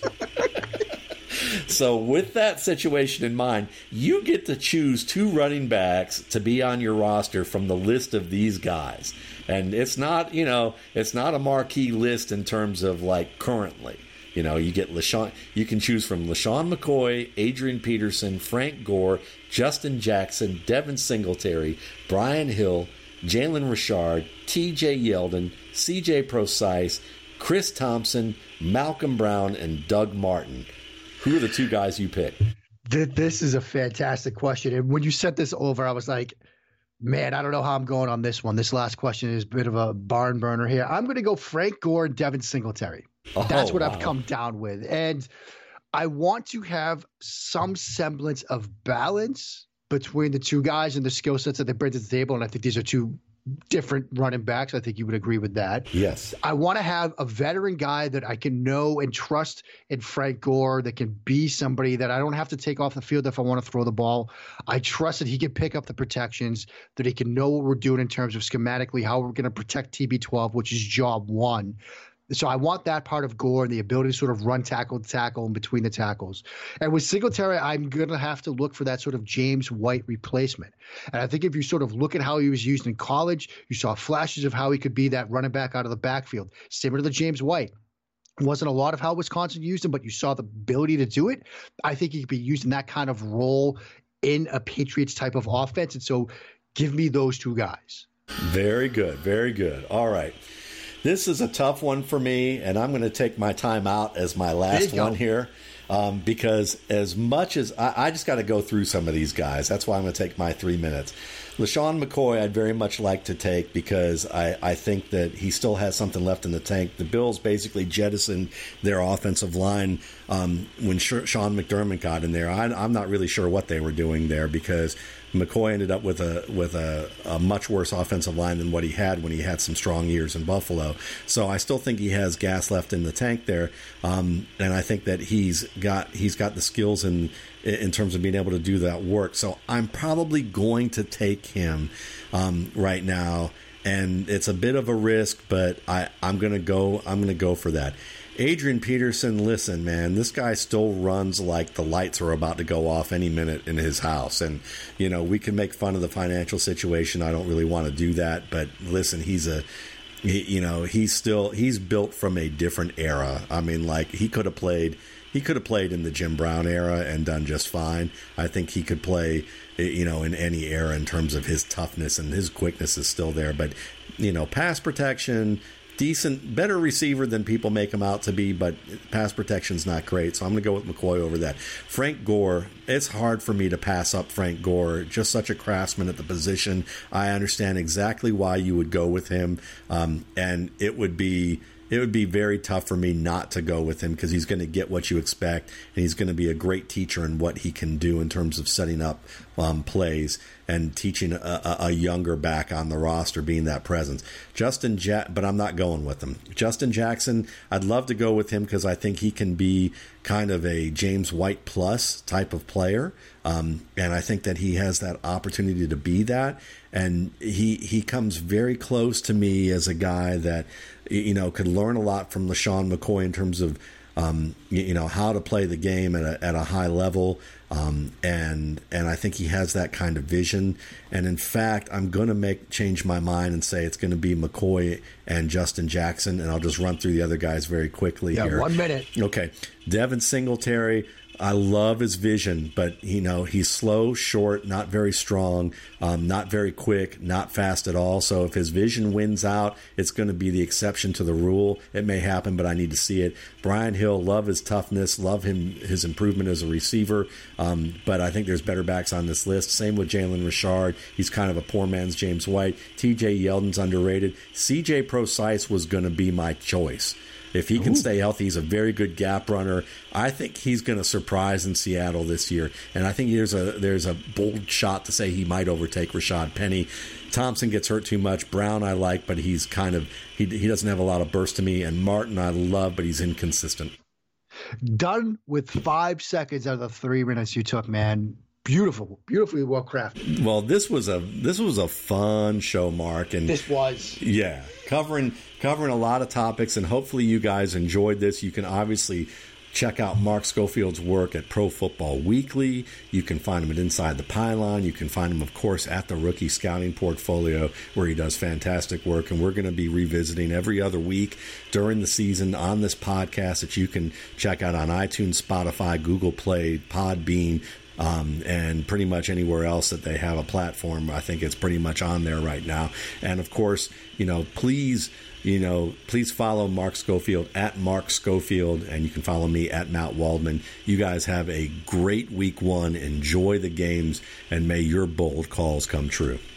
So with that situation in mind, you get to choose two running backs to be on your roster from the list of these guys. And it's not, you know, it's not a marquee list in terms of like currently. You know, you get LeSean, you can choose from LeSean McCoy, Adrian Peterson, Frank Gore, Justin Jackson, Devin Singletary, Brian Hill, Jalen Richard, T J Yeldon, C J Prosise, Chris Thompson, Malcolm Brown, and Doug Martin. Who are the two guys you pick? This is a fantastic question. And when you sent this over, I was like, man, I don't know how I'm going on this one. This last question is a bit of a barn burner here. I'm going to go Frank Gore and Devin Singletary. Oh, That's what wow. I've come down with. And I want to have some semblance of balance between the two guys and the skill sets that they bring to the table. And I think these are two different running backs. I think you would agree with that. Yes. I want to have a veteran guy that I can know and trust in Frank Gore, that can be somebody that I don't have to take off the field if I want to throw the ball. I trust that he can pick up the protections, that he can know what we're doing in terms of schematically, how we're going to protect T B twelve, which is job one. So I want that part of Gore and the ability to sort of run tackle to tackle in between the tackles. And with Singletary, I'm going to have to look for that sort of James White replacement. And I think if you sort of look at how he was used in college, you saw flashes of how he could be that running back out of the backfield, similar to James White. It wasn't a lot of how Wisconsin used him, but you saw the ability to do it. I think he could be used in that kind of role in a Patriots type of offense. And so give me those two guys. Very good. Very good. All right. This is a tough one for me, and I'm going to take my time out as my last one here um, because as much as I, I just got to go through some of these guys. That's why I'm going to take my three minutes. LeSean McCoy, I'd very much like to take because I, I think that he still has something left in the tank. The Bills basically jettisoned their offensive line um, when Sean McDermott got in there. I, I'm not really sure what they were doing there because McCoy ended up with a with a, a much worse offensive line than what he had when he had some strong years in Buffalo. So I still think he has gas left in the tank there, um, and I think that he's got he's got the skills in in terms of being able to do that work. So I'm probably going to take him um, right now, and it's a bit of a risk, but I I'm gonna go I'm gonna go for that. Adrian Peterson, listen, man, this guy still runs like the lights are about to go off any minute in his house. And, you know, we can make fun of the financial situation. I don't really want to do that. But listen, he's a, he, you know, he's still, he's built from a different era. I mean, like he could have played, he could have played in the Jim Brown era and done just fine. I think he could play, you know, in any era in terms of his toughness, and his quickness is still there. But, you know, pass protection, decent, better receiver than people make him out to be, but pass protection's not great. So I'm going to go with McCoy over that. Frank Gore, it's hard for me to pass up Frank Gore. Just such a craftsman at the position. I understand exactly why you would go with him, um, and it would be it would be very tough for me not to go with him because he's going to get what you expect, and he's going to be a great teacher in what he can do in terms of setting up um, plays and teaching a, a, a younger back on the roster, being that presence. Justin, ja- but I'm not going with him. Justin Jackson, I'd love to go with him because I think he can be kind of a James White plus type of player, um, and I think that he has that opportunity to be that. And he he comes very close to me as a guy that, you know, could learn a lot from LeSean McCoy in terms of, um, you, you know, how to play the game at a, at a high level. Um, and and I think he has that kind of vision. And in fact, I'm going to make change my mind and say it's going to be McCoy and Justin Jackson. And I'll just run through the other guys very quickly yeah, here. One minute. Okay. Devin Singletary. I love his vision, but, you know, he's slow, short, not very strong, um, not very quick, not fast at all. So if his vision wins out, it's going to be the exception to the rule. It may happen, but I need to see it. Brian Hill, love his toughness, love him his improvement as a receiver, um, but I think there's better backs on this list. Same with Jalen Richard. He's kind of a poor man's James White. T J Yeldon's underrated. C J Prosise was going to be my choice. If he can Ooh. stay healthy, he's a very good gap runner. I think he's going to surprise in Seattle this year, and I think there's a there's a bold shot to say he might overtake Rashad Penny. Thompson gets hurt too much. Brown I like, but he's kind of he he doesn't have a lot of burst to me. And Martin I love, but he's inconsistent. Done with five seconds out of the three minutes you took, man. Beautiful, beautifully well crafted. Well, this was a this was a fun show, Mark, and this was yeah covering covering a lot of topics, and hopefully you guys enjoyed this. You can obviously Check out Mark Schofield's work at Pro Football Weekly. You can find him at Inside the Pylon. You can find him, of course, at the Rookie Scouting Portfolio, where he does fantastic work. And we're going to be revisiting every other week during the season on this podcast that you can check out on iTunes, Spotify, Google Play, Podbean, Um, and pretty much anywhere else that they have a platform. I think it's pretty much on there right now. And of course, you know, please, you know, please follow Mark Schofield at Mark Schofield, and you can follow me at Matt Waldman. You guys have a great week one. Enjoy the games, and may your bold calls come true.